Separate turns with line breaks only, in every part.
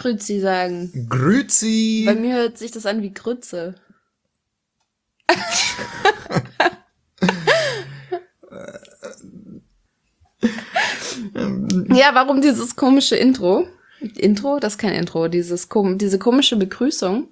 Grüezi sagen.
Grüezi.
Bei mir hört sich das an wie Grütze. Ja, warum dieses komische Intro? Intro? Das ist kein Intro. Diese komische Begrüßung.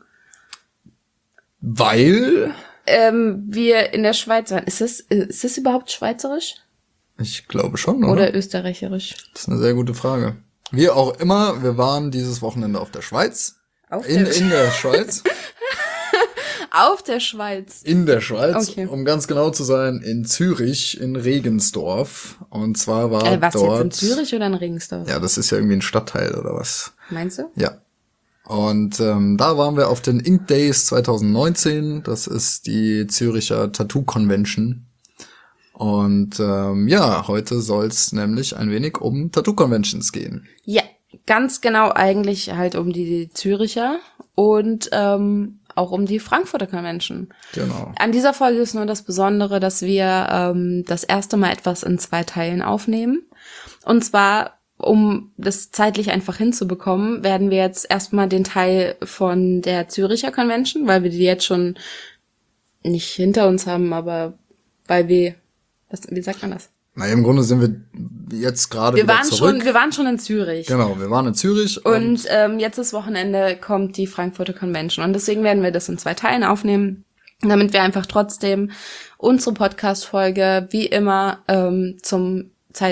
Weil?
Wir in der Schweiz waren. Ist das überhaupt schweizerisch?
Ich glaube schon, oder?
Oder österreicherisch?
Das ist eine sehr gute Frage. Wie auch immer, wir waren dieses Wochenende auf der Schweiz. In der Schweiz.
Auf der Schweiz.
In der Schweiz,
okay.
Um ganz genau zu sein, in Zürich, in Regensdorf. Und zwar war
was
dort...
jetzt in Zürich oder in Regensdorf?
Ja, das ist ja irgendwie ein Stadtteil oder was.
Meinst du?
Ja. Und da waren wir auf den Ink Days 2019. Das ist die Züricher Tattoo Convention. Und heute soll's nämlich ein wenig um Tattoo Conventions gehen.
Ja, ganz genau eigentlich halt um die Züricher und auch um die Frankfurter Convention.
Genau.
An dieser Folge ist nur das Besondere, dass wir das erste Mal etwas in 2 Teilen aufnehmen. Und zwar, um das zeitlich einfach hinzubekommen, werden wir jetzt erstmal den Teil von der Züricher Convention, weil wir die jetzt schon nicht hinter uns haben, aber weil wir, wie sagt man das?
Na, im Grunde sind wir jetzt gerade wieder zurück.
Wir waren schon in Zürich.
Genau, wir waren in Zürich.
Und jetzt das Wochenende kommt die Frankfurter Convention. Und deswegen werden wir das in 2 Teilen aufnehmen, damit wir einfach trotzdem unsere Podcast-Folge wie immer zum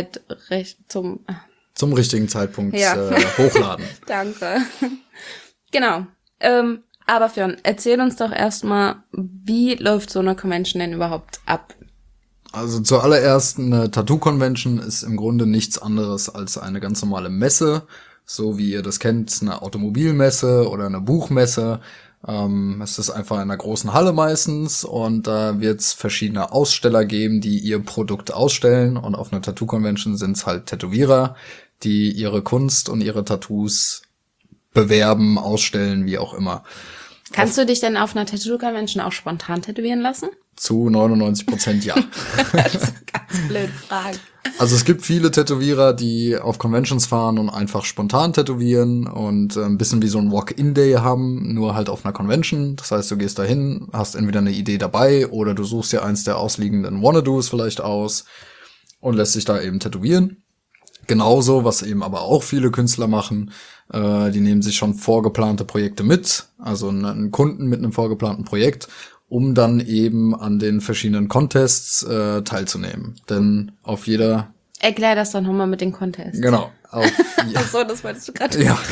richtigen Zeitpunkt hochladen.
Danke. Genau. Aber Fionn, erzähl uns doch erstmal, wie läuft so eine Convention denn überhaupt ab?
Also zuallererst, eine Tattoo-Convention ist im Grunde nichts anderes als eine ganz normale Messe, so wie ihr das kennt, eine Automobilmesse oder eine Buchmesse. Es ist einfach in einer großen Halle meistens und da wird es verschiedene Aussteller geben, die ihr Produkt ausstellen, und auf einer Tattoo-Convention sind es halt Tätowierer, die ihre Kunst und ihre Tattoos bewerben, ausstellen, wie auch immer.
Kannst du dich denn auf einer Tattoo-Convention auch spontan tätowieren lassen?
Zu 99% ja.
Das ist ganz blöd Frage.
Also es gibt viele Tätowierer, die auf Conventions fahren und einfach spontan tätowieren und ein bisschen wie so ein Walk-in-Day haben, nur halt auf einer Convention. Das heißt, du gehst dahin, hast entweder eine Idee dabei oder du suchst dir eins der ausliegenden Wannadoos vielleicht aus und lässt dich da eben tätowieren. Genauso, was eben aber auch viele Künstler machen, die nehmen sich schon vorgeplante Projekte mit, also einen Kunden mit einem vorgeplanten Projekt, um dann eben an den verschiedenen Contests teilzunehmen. Denn auf jeder...
Erklär das doch nochmal mit den Contests.
Genau.
Achso, das wolltest du gerade.
Ja.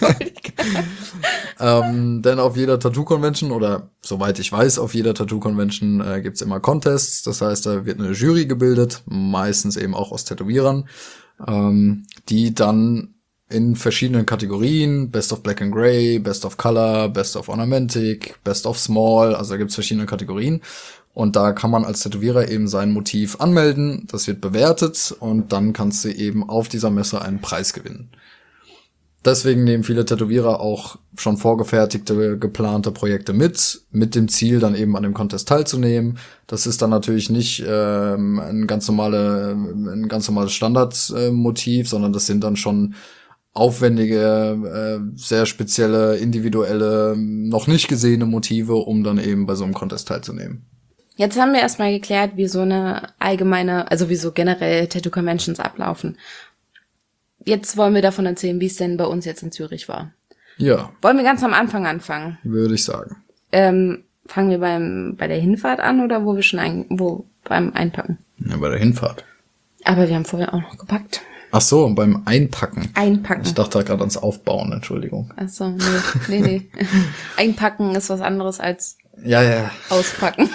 Denn auf jeder Tattoo-Convention, oder soweit ich weiß, auf jeder Tattoo-Convention gibt's immer Contests. Das heißt, da wird eine Jury gebildet, meistens eben auch aus Tätowierern, die dann in verschiedenen Kategorien, Best of Black and Grey, Best of Color, Best of Ornamentic, Best of Small, also da gibt's verschiedene Kategorien. Und da kann man als Tätowierer eben sein Motiv anmelden, das wird bewertet und dann kannst du eben auf dieser Messe einen Preis gewinnen. Deswegen nehmen viele Tätowierer auch schon vorgefertigte, geplante Projekte mit dem Ziel, dann eben an dem Contest teilzunehmen. Das ist dann natürlich nicht ein ganz normales Standardmotiv, sondern das sind dann schon aufwendige, sehr spezielle, individuelle, noch nicht gesehene Motive, um dann eben bei so einem Contest teilzunehmen.
Jetzt haben wir erstmal geklärt, wie so eine allgemeine, also wie so generell Tattoo-Conventions ablaufen. Jetzt wollen wir davon erzählen, wie es denn bei uns jetzt in Zürich war.
Ja.
Wollen wir ganz am Anfang anfangen?
Würde ich sagen.
Fangen wir bei der Hinfahrt an oder wo wir schon beim Einpacken?
Ja, bei der Hinfahrt.
Aber wir haben vorher auch noch gepackt.
Ach so, beim Einpacken.
Einpacken.
Ich dachte gerade ans Aufbauen, Entschuldigung.
Ach so, nee. Einpacken ist was anderes als
Ja.
auspacken.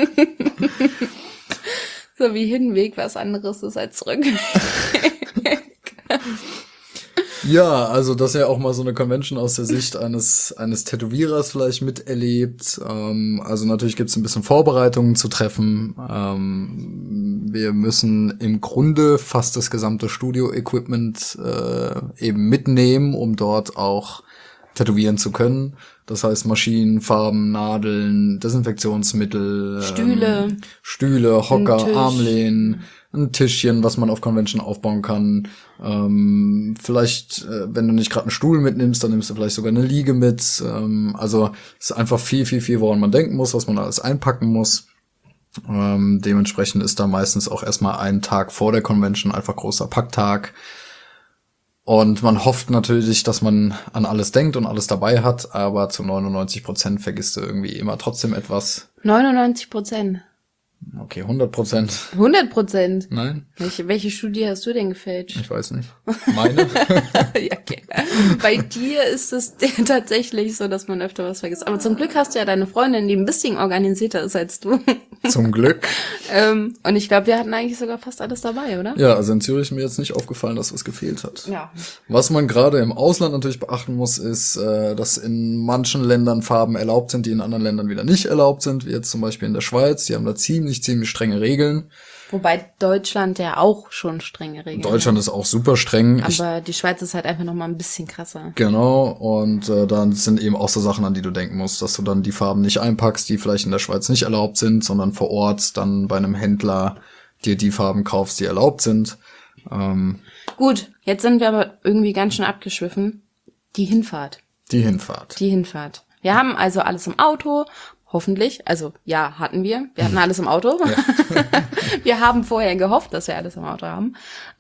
So wie Hinweg was anderes ist als zurück.
Ja, also dass ihr auch mal so eine Convention aus der Sicht eines Tätowierers vielleicht miterlebt. Also natürlich gibt's ein bisschen Vorbereitungen zu treffen. Wir müssen im Grunde fast das gesamte Studio-Equipment eben mitnehmen, um dort auch tätowieren zu können. Das heißt Maschinen, Farben, Nadeln, Desinfektionsmittel, Stühle, Hocker, Armlehnen, ein Tischchen, was man auf Convention aufbauen kann. Vielleicht, wenn du nicht gerade einen Stuhl mitnimmst, dann nimmst du vielleicht sogar eine Liege mit. Also es ist einfach viel, viel, viel, woran man denken muss, was man alles einpacken muss. Dementsprechend ist da meistens auch erstmal einen Tag vor der Convention einfach großer Packtag. Und man hofft natürlich, dass man an alles denkt und alles dabei hat, aber zu 99% vergisst du irgendwie immer trotzdem etwas.
99%.
Okay, 100%.
100%?
Nein?
Welche Studie hast du denn gefälscht?
Ich weiß nicht. Meine?
Ja, okay. Bei dir ist es tatsächlich so, dass man öfter was vergisst. Aber zum Glück hast du ja deine Freundin, die ein bisschen organisierter ist als du.
Zum Glück.
Und ich glaube, wir hatten eigentlich sogar fast alles dabei, oder?
Ja, also in Zürich ist mir jetzt nicht aufgefallen, dass was gefehlt hat.
Ja.
Was man gerade im Ausland natürlich beachten muss, ist, dass in manchen Ländern Farben erlaubt sind, die in anderen Ländern wieder nicht erlaubt sind, wie jetzt zum Beispiel in der Schweiz. Die haben da ziemlich strenge Regeln.
Wobei Deutschland ja auch schon strenge Regeln hat.
Deutschland ist auch super streng.
Aber die Schweiz ist halt einfach noch mal ein bisschen krasser.
Genau, und dann sind eben auch so Sachen, an die du denken musst, dass du dann die Farben nicht einpackst, die vielleicht in der Schweiz nicht erlaubt sind, sondern vor Ort dann bei einem Händler dir die Farben kaufst, die erlaubt sind.
Gut, jetzt sind wir aber irgendwie ganz schön abgeschwiffen. Die Hinfahrt.
Die Hinfahrt.
Wir haben also alles im Auto. Hoffentlich. Also, ja, hatten wir. Wir hatten alles im Auto. Ja. Wir haben vorher gehofft, dass wir alles im Auto haben.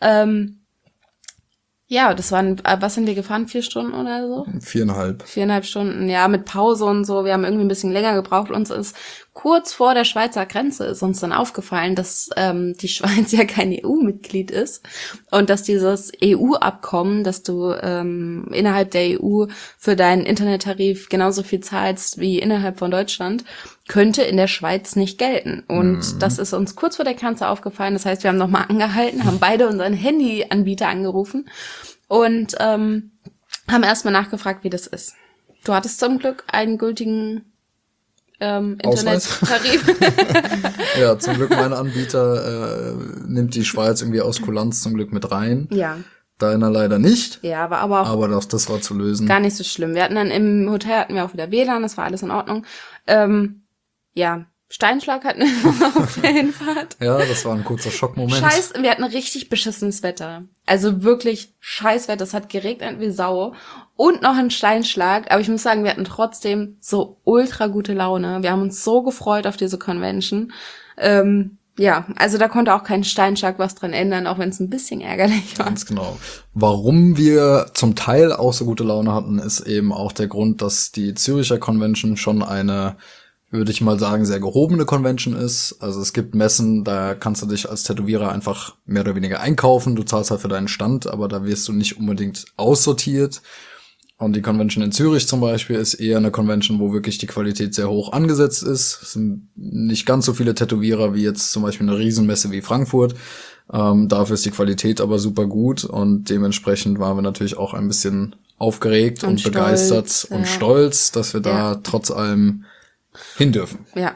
Ja, das waren, was sind wir gefahren? 4 Stunden oder so?
4,5.
4,5 Stunden, ja, mit Pause und so. Wir haben irgendwie ein bisschen länger gebraucht. Uns ist kurz vor der Schweizer Grenze ist uns dann aufgefallen, dass die Schweiz ja kein EU-Mitglied ist und dass dieses EU-Abkommen, dass du innerhalb der EU für deinen Internettarif genauso viel zahlst wie innerhalb von Deutschland, könnte in der Schweiz nicht gelten. Und das ist uns kurz vor der Grenze aufgefallen. Das heißt, wir haben nochmal angehalten, haben beide unseren Handyanbieter angerufen und haben erstmal nachgefragt, wie das ist. Du hattest zum Glück einen gültigen Internettarif.
Ja, zum Glück mein Anbieter nimmt die Schweiz irgendwie aus Kulanz zum Glück mit rein.
Ja.
Deiner leider nicht.
Ja, aber auch
aber das war zu lösen.
Gar nicht so schlimm. Wir hatten dann im Hotel hatten wir auch wieder WLAN, das war alles in Ordnung. Ja, Steinschlag hatten wir auf der Hinfahrt.
Ja, das war ein kurzer Schockmoment.
Wir hatten richtig beschissenes Wetter. Also wirklich Scheißwetter. Es hat geregnet wie Sau. Und noch ein Steinschlag. Aber ich muss sagen, wir hatten trotzdem so ultra gute Laune. Wir haben uns so gefreut auf diese Convention. Ja, also da konnte auch kein Steinschlag was dran ändern, auch wenn es ein bisschen ärgerlich war.
Ganz genau. Warum wir zum Teil auch so gute Laune hatten, ist eben auch der Grund, dass die Züricher Convention schon eine, würde ich mal sagen, sehr gehobene Convention ist. Also es gibt Messen, da kannst du dich als Tätowierer einfach mehr oder weniger einkaufen. Du zahlst halt für deinen Stand, aber da wirst du nicht unbedingt aussortiert. Und die Convention in Zürich zum Beispiel ist eher eine Convention, wo wirklich die Qualität sehr hoch angesetzt ist. Es sind nicht ganz so viele Tätowierer wie jetzt zum Beispiel eine Riesenmesse wie Frankfurt. Dafür ist die Qualität aber super gut und dementsprechend waren wir natürlich auch ein bisschen aufgeregt und begeistert und stolz, dass wir da trotz allem hin dürfen.
Ja.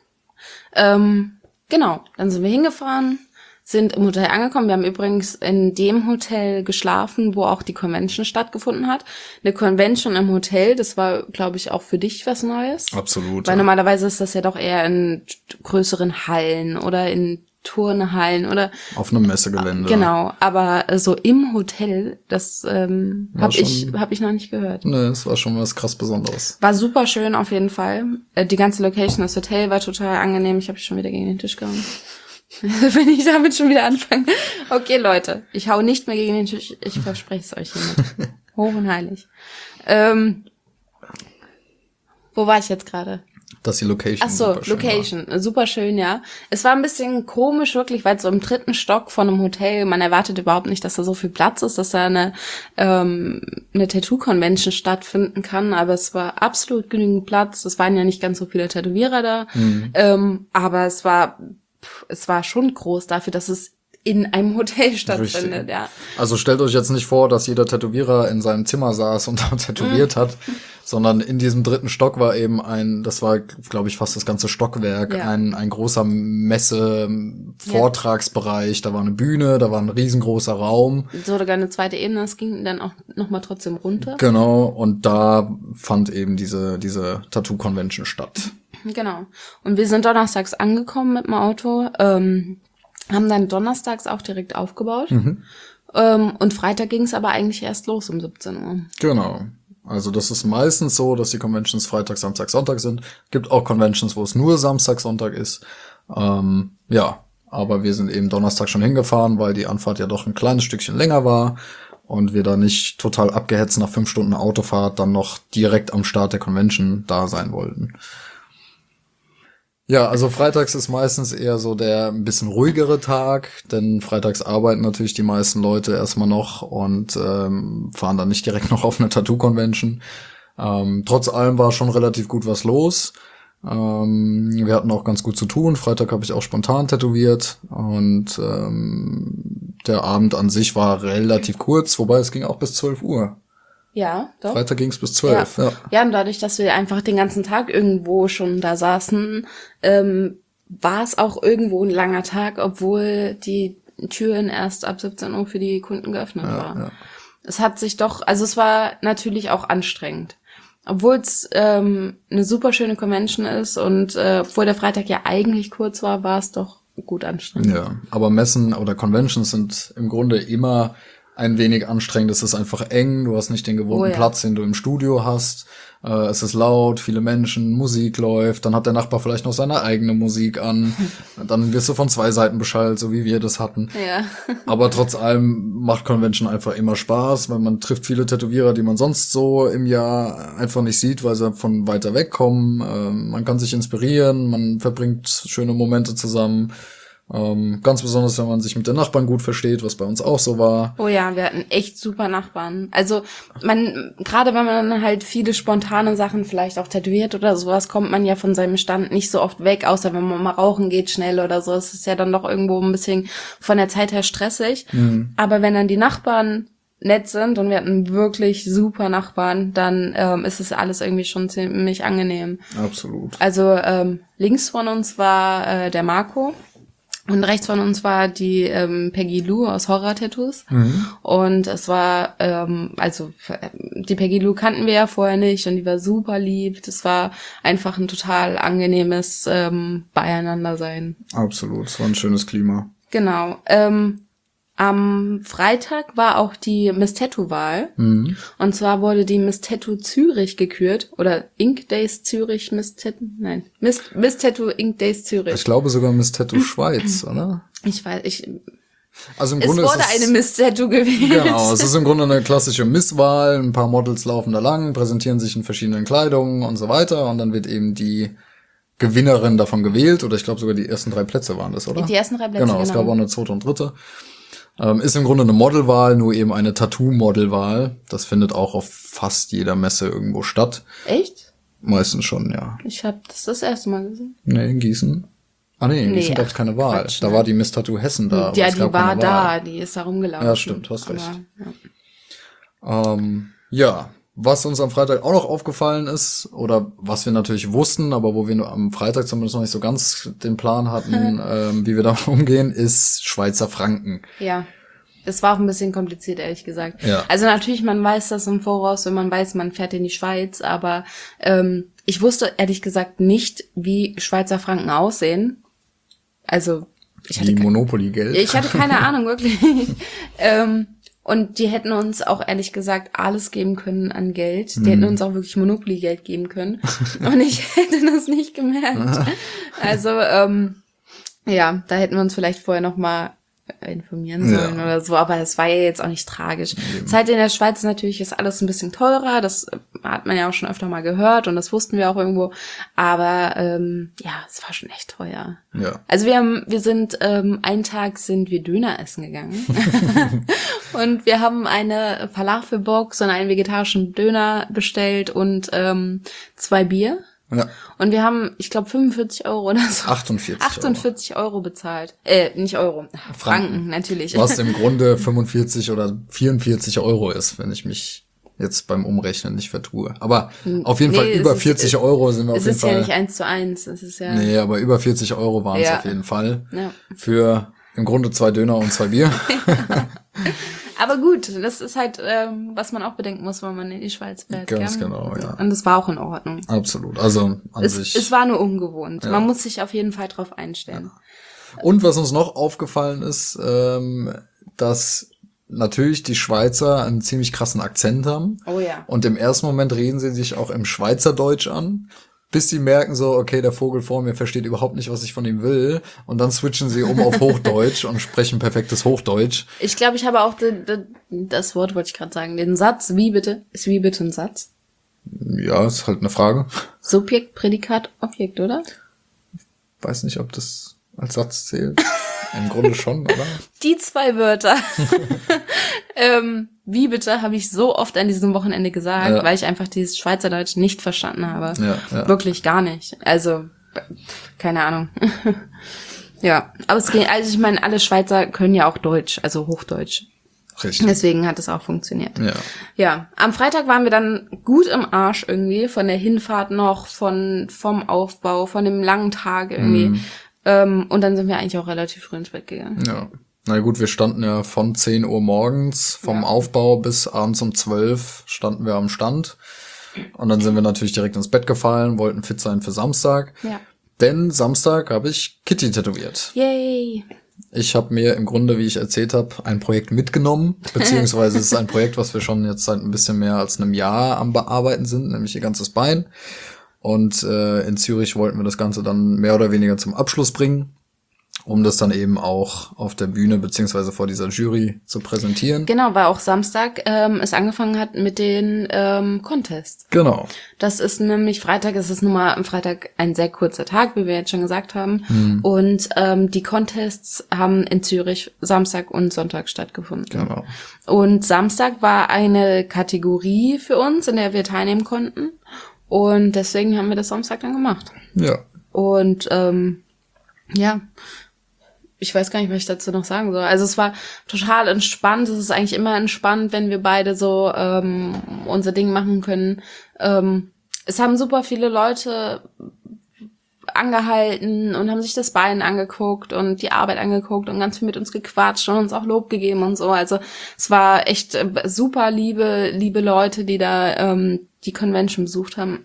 Genau, dann sind wir hingefahren, sind im Hotel angekommen. Wir haben übrigens in dem Hotel geschlafen, wo auch die Convention stattgefunden hat. Eine Convention im Hotel, das war, glaube ich, auch für dich was Neues.
Absolut.
Weil normalerweise ist das ja doch eher in größeren Hallen oder in Turnhallen oder
auf einem Messegelände.
Genau, aber so im Hotel, das hab ich noch nicht gehört.
Ne, es war schon was krass Besonderes.
War super schön auf jeden Fall. Die ganze Location, das Hotel war total angenehm. Ich habe schon wieder gegen den Tisch gehauen. Wenn ich damit schon wieder anfange. Okay, Leute, ich hau nicht mehr gegen den Tisch. Ich verspreche es euch hiermit. Hoch und heilig. Wo war ich jetzt gerade?
Dass die Location
super schön Location, war. Super schön, ja. Es war ein bisschen komisch wirklich, weil so im 3. Stock von einem Hotel, man erwartet überhaupt nicht, dass da so viel Platz ist, dass da eine Tattoo-Convention stattfinden kann, aber es war absolut genügend Platz. Es waren ja nicht ganz so viele Tätowierer da, aber es war schon groß dafür, dass es in einem Hotel stattfindet,
Richtig.
ja.
Also stellt euch jetzt nicht vor, dass jeder Tätowierer in seinem Zimmer saß und da tätowiert hat, sondern in diesem 3. Stock war eben das war, glaube ich, fast das ganze Stockwerk,
Ja.
ein großer Messe-Vortragsbereich, da war eine Bühne, da war ein riesengroßer Raum.
Sogar eine zweite Ebene, das ging dann auch nochmal trotzdem runter.
Genau, und da fand eben diese Tattoo-Convention statt.
Genau. Und wir sind donnerstags angekommen mit dem Auto, haben dann donnerstags auch direkt aufgebaut. Und Freitag ging es aber eigentlich erst los um 17 Uhr.
Genau. Also das ist meistens so, dass die Conventions Freitag, Samstag, Sonntag sind. Gibt auch Conventions, wo es nur Samstag, Sonntag ist. Ja, aber wir sind eben Donnerstag schon hingefahren, weil die Anfahrt ja doch ein kleines Stückchen länger war und wir da nicht total abgehetzt nach 5 Stunden Autofahrt dann noch direkt am Start der Convention da sein wollten. Ja, also freitags ist meistens eher so der ein bisschen ruhigere Tag, denn freitags arbeiten natürlich die meisten Leute erstmal noch und fahren dann nicht direkt noch auf eine Tattoo-Convention. Trotz allem war schon relativ gut was los. Wir hatten auch ganz gut zu tun. Freitag habe ich auch spontan tätowiert und der Abend an sich war relativ kurz, wobei es ging auch bis 12 Uhr.
Ja, doch.
Freitag ging es bis 12.
Ja, und dadurch, dass wir einfach den ganzen Tag irgendwo schon da saßen, war es auch irgendwo ein langer Tag, obwohl die Türen erst ab 17 Uhr für die Kunden geöffnet waren.
Ja.
Es hat sich doch, also es war natürlich auch anstrengend. Obwohl es eine super schöne Convention ist und obwohl der Freitag ja eigentlich kurz war, war es doch gut anstrengend.
Ja, aber Messen oder Conventions sind im Grunde immer ein wenig anstrengend. Es ist einfach eng, du hast nicht den gewohnten Platz, den du im Studio hast. Es ist laut, viele Menschen, Musik läuft, dann hat der Nachbar vielleicht noch seine eigene Musik an. Dann wirst du von 2 Seiten beschallt, so wie wir das hatten.
Ja.
Aber trotz allem macht Convention einfach immer Spaß, weil man trifft viele Tätowierer, die man sonst so im Jahr einfach nicht sieht, weil sie von weiter weg kommen. Man kann sich inspirieren, man verbringt schöne Momente zusammen. Ganz besonders, wenn man sich mit den Nachbarn gut versteht, was bei uns auch so war.
Oh ja, wir hatten echt super Nachbarn. Also gerade wenn man dann halt viele spontane Sachen vielleicht auch tätowiert oder sowas, kommt man ja von seinem Stand nicht so oft weg, außer wenn man mal rauchen geht schnell oder so. Es ist ja dann doch irgendwo ein bisschen von der Zeit her stressig. Aber wenn dann die Nachbarn nett sind und wir hatten wirklich super Nachbarn, dann ist es alles irgendwie schon ziemlich angenehm.
Absolut.
Also links von uns war der Marco. Und rechts von uns war die Peggy Lou aus Horror Tattoos. Und es war, die Peggy Lou kannten wir ja vorher nicht und die war super lieb. Das war einfach ein total angenehmes Beieinander-Sein.
Absolut, es war ein schönes Klima.
Genau. Am Freitag war auch die Miss Tattoo-Wahl. Und zwar wurde die Miss Tattoo Zürich gekürt. Oder Ink Days Zürich Miss Tattoo. Nein. Miss Tattoo Ink Days Zürich.
Ich glaube sogar Miss Tattoo Schweiz, oder? Also im
es
Grunde
wurde eine Miss Tattoo gewählt.
Genau, es ist im Grunde eine klassische Misswahl. Ein paar Models laufen da lang, präsentieren sich in verschiedenen Kleidungen und so weiter. Und dann wird eben die Gewinnerin davon gewählt. Oder ich glaube sogar die ersten 3 Plätze waren das, oder?
Die ersten 3 Plätze,
genau. Es gab auch eine 2. und 3. Ist im Grunde eine Modelwahl, nur eben eine Tattoo-Modelwahl. Das findet auch auf fast jeder Messe irgendwo statt.
Echt?
Meistens schon, ja.
Ich habe das erste Mal gesehen.
Nee, in Gießen. Ah nee, in Gießen gab es keine Wahl.
Quatsch,
da war die Miss Tattoo Hessen da.
Ja, die war da, die ist da rumgelaufen.
Ja, stimmt, hast recht.
Aber,
Ja, was uns am Freitag auch noch aufgefallen ist, oder was wir natürlich wussten, aber wo wir nur am Freitag zumindest noch nicht so ganz den Plan hatten, wie wir damit umgehen, ist Schweizer Franken.
Ja. Es war auch ein bisschen kompliziert, ehrlich gesagt.
Ja.
Also natürlich, man weiß das im Voraus, wenn man weiß, man fährt in die Schweiz, aber ich wusste ehrlich gesagt nicht, wie Schweizer Franken aussehen. Also ich hatte
Monopoly-Geld.
Ich hatte keine Ahnung, wirklich. Und die hätten uns auch ehrlich gesagt alles geben können an Geld. Die hätten uns auch wirklich Monopoly-Geld geben können. Und ich hätte das nicht gemerkt. Also, ja, da hätten wir uns vielleicht vorher noch mal informieren sollen oder so, aber es war ja jetzt auch nicht tragisch. Das halt in der Schweiz natürlich ist alles ein bisschen teurer, das hat man ja auch schon öfter mal gehört und das wussten wir auch irgendwo, aber ja, es war schon echt teuer.
Ja.
Also einen Tag sind wir Döner essen gegangen und wir haben eine Falafelbox und einen vegetarischen Döner bestellt und 2 Bier.
Ja.
Und wir haben, ich glaube, 45 € oder so.
48
€ bezahlt. Nicht Euro. Franken, natürlich.
Was im Grunde 45 oder 44 € ist, wenn ich mich jetzt beim Umrechnen nicht vertue. Aber auf jeden Fall über 40 € sind wir auf jeden Fall.
Es ist ja nicht 1:1. Es ist ja.
Nee, aber über 40 € waren es auf jeden Fall. Ja. Für im Grunde 2 Döner und 2 Bier.
Aber gut, das ist halt, was man auch bedenken muss, wenn man in die Schweiz fährt.
Ganz genau, ja.
Und das war auch in Ordnung.
Absolut. Also an sich.
Es war nur ungewohnt. Ja. Man muss sich auf jeden Fall drauf einstellen.
Ja. Und was uns noch aufgefallen ist, dass natürlich die Schweizer einen ziemlich krassen Akzent haben.
Oh ja.
Und im ersten Moment reden sie sich auch im Schweizerdeutsch an, bis sie merken so, okay, der Vogel vor mir versteht überhaupt nicht, was ich von ihm will. Und dann switchen sie um auf Hochdeutsch und sprechen perfektes Hochdeutsch.
Ich glaube, ich habe auch das Wort, wollte ich gerade sagen, den Satz, wie bitte? Ist wie bitte ein Satz?
Ja, ist halt eine Frage.
Subjekt, Prädikat, Objekt, oder?
Weiß nicht, ob das als Satz zählt. Im Grunde schon, oder?
Die 2 Wörter. Wie bitte habe ich so oft an diesem Wochenende gesagt, weil ich einfach dieses Schweizerdeutsch nicht verstanden habe. Ja. Wirklich gar nicht. Also, keine Ahnung. Ja, aber es geht, also ich meine, alle Schweizer können ja auch Deutsch, also Hochdeutsch.
Richtig.
Deswegen hat es auch funktioniert.
Ja.
Ja, am Freitag waren wir dann gut im Arsch irgendwie, von der Hinfahrt noch, vom Aufbau, von dem langen Tag irgendwie. Und dann sind wir eigentlich auch relativ früh ins Bett gegangen.
Ja. Na gut, wir standen ja von 10 Uhr morgens, vom Aufbau bis abends um 12 standen wir am Stand. Und dann sind wir natürlich direkt ins Bett gefallen, wollten fit sein für Samstag.
Ja.
Denn Samstag habe ich Kitty tätowiert.
Yay!
Ich habe mir im Grunde, wie ich erzählt habe, ein Projekt mitgenommen. Beziehungsweise es ist ein Projekt, was wir schon jetzt seit ein bisschen mehr als einem Jahr am Bearbeiten sind, nämlich ihr ganzes Bein. Und in Zürich wollten wir das Ganze dann mehr oder weniger zum Abschluss bringen, um das dann eben auch auf der Bühne beziehungsweise vor dieser Jury zu präsentieren.
Genau, weil auch Samstag es angefangen hat mit den Contests.
Genau.
Das ist nämlich Freitag, es ist nun mal am Freitag ein sehr kurzer Tag, wie wir jetzt schon gesagt haben. Und die Contests haben in Zürich Samstag und Sonntag stattgefunden.
Genau.
Und Samstag war eine Kategorie für uns, in der wir teilnehmen konnten. Und deswegen haben wir das Samstag dann gemacht.
Ja.
Und ja, ich weiß gar nicht, was ich dazu noch sagen soll. Also es war total entspannt. Es ist eigentlich immer entspannt, wenn wir beide so unser Ding machen können. Es haben super viele Leute angehalten und haben sich das Bein angeguckt und die Arbeit angeguckt und ganz viel mit uns gequatscht und uns auch Lob gegeben und so. Also es war echt super liebe Leute, die da die Convention besucht haben.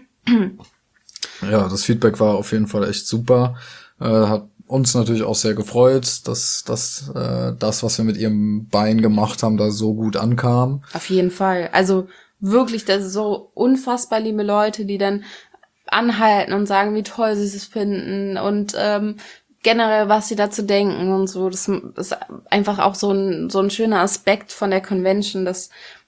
Ja, das Feedback war auf jeden Fall echt super. Hat uns natürlich auch sehr gefreut, dass das, was wir mit ihrem Bein gemacht haben, da so gut ankam.
Auf jeden Fall. Also wirklich, das ist so unfassbar liebe Leute, die dann anhalten und sagen, wie toll sie es finden und generell, was sie dazu denken und so. Das ist einfach auch so ein schöner Aspekt von der Convention, dass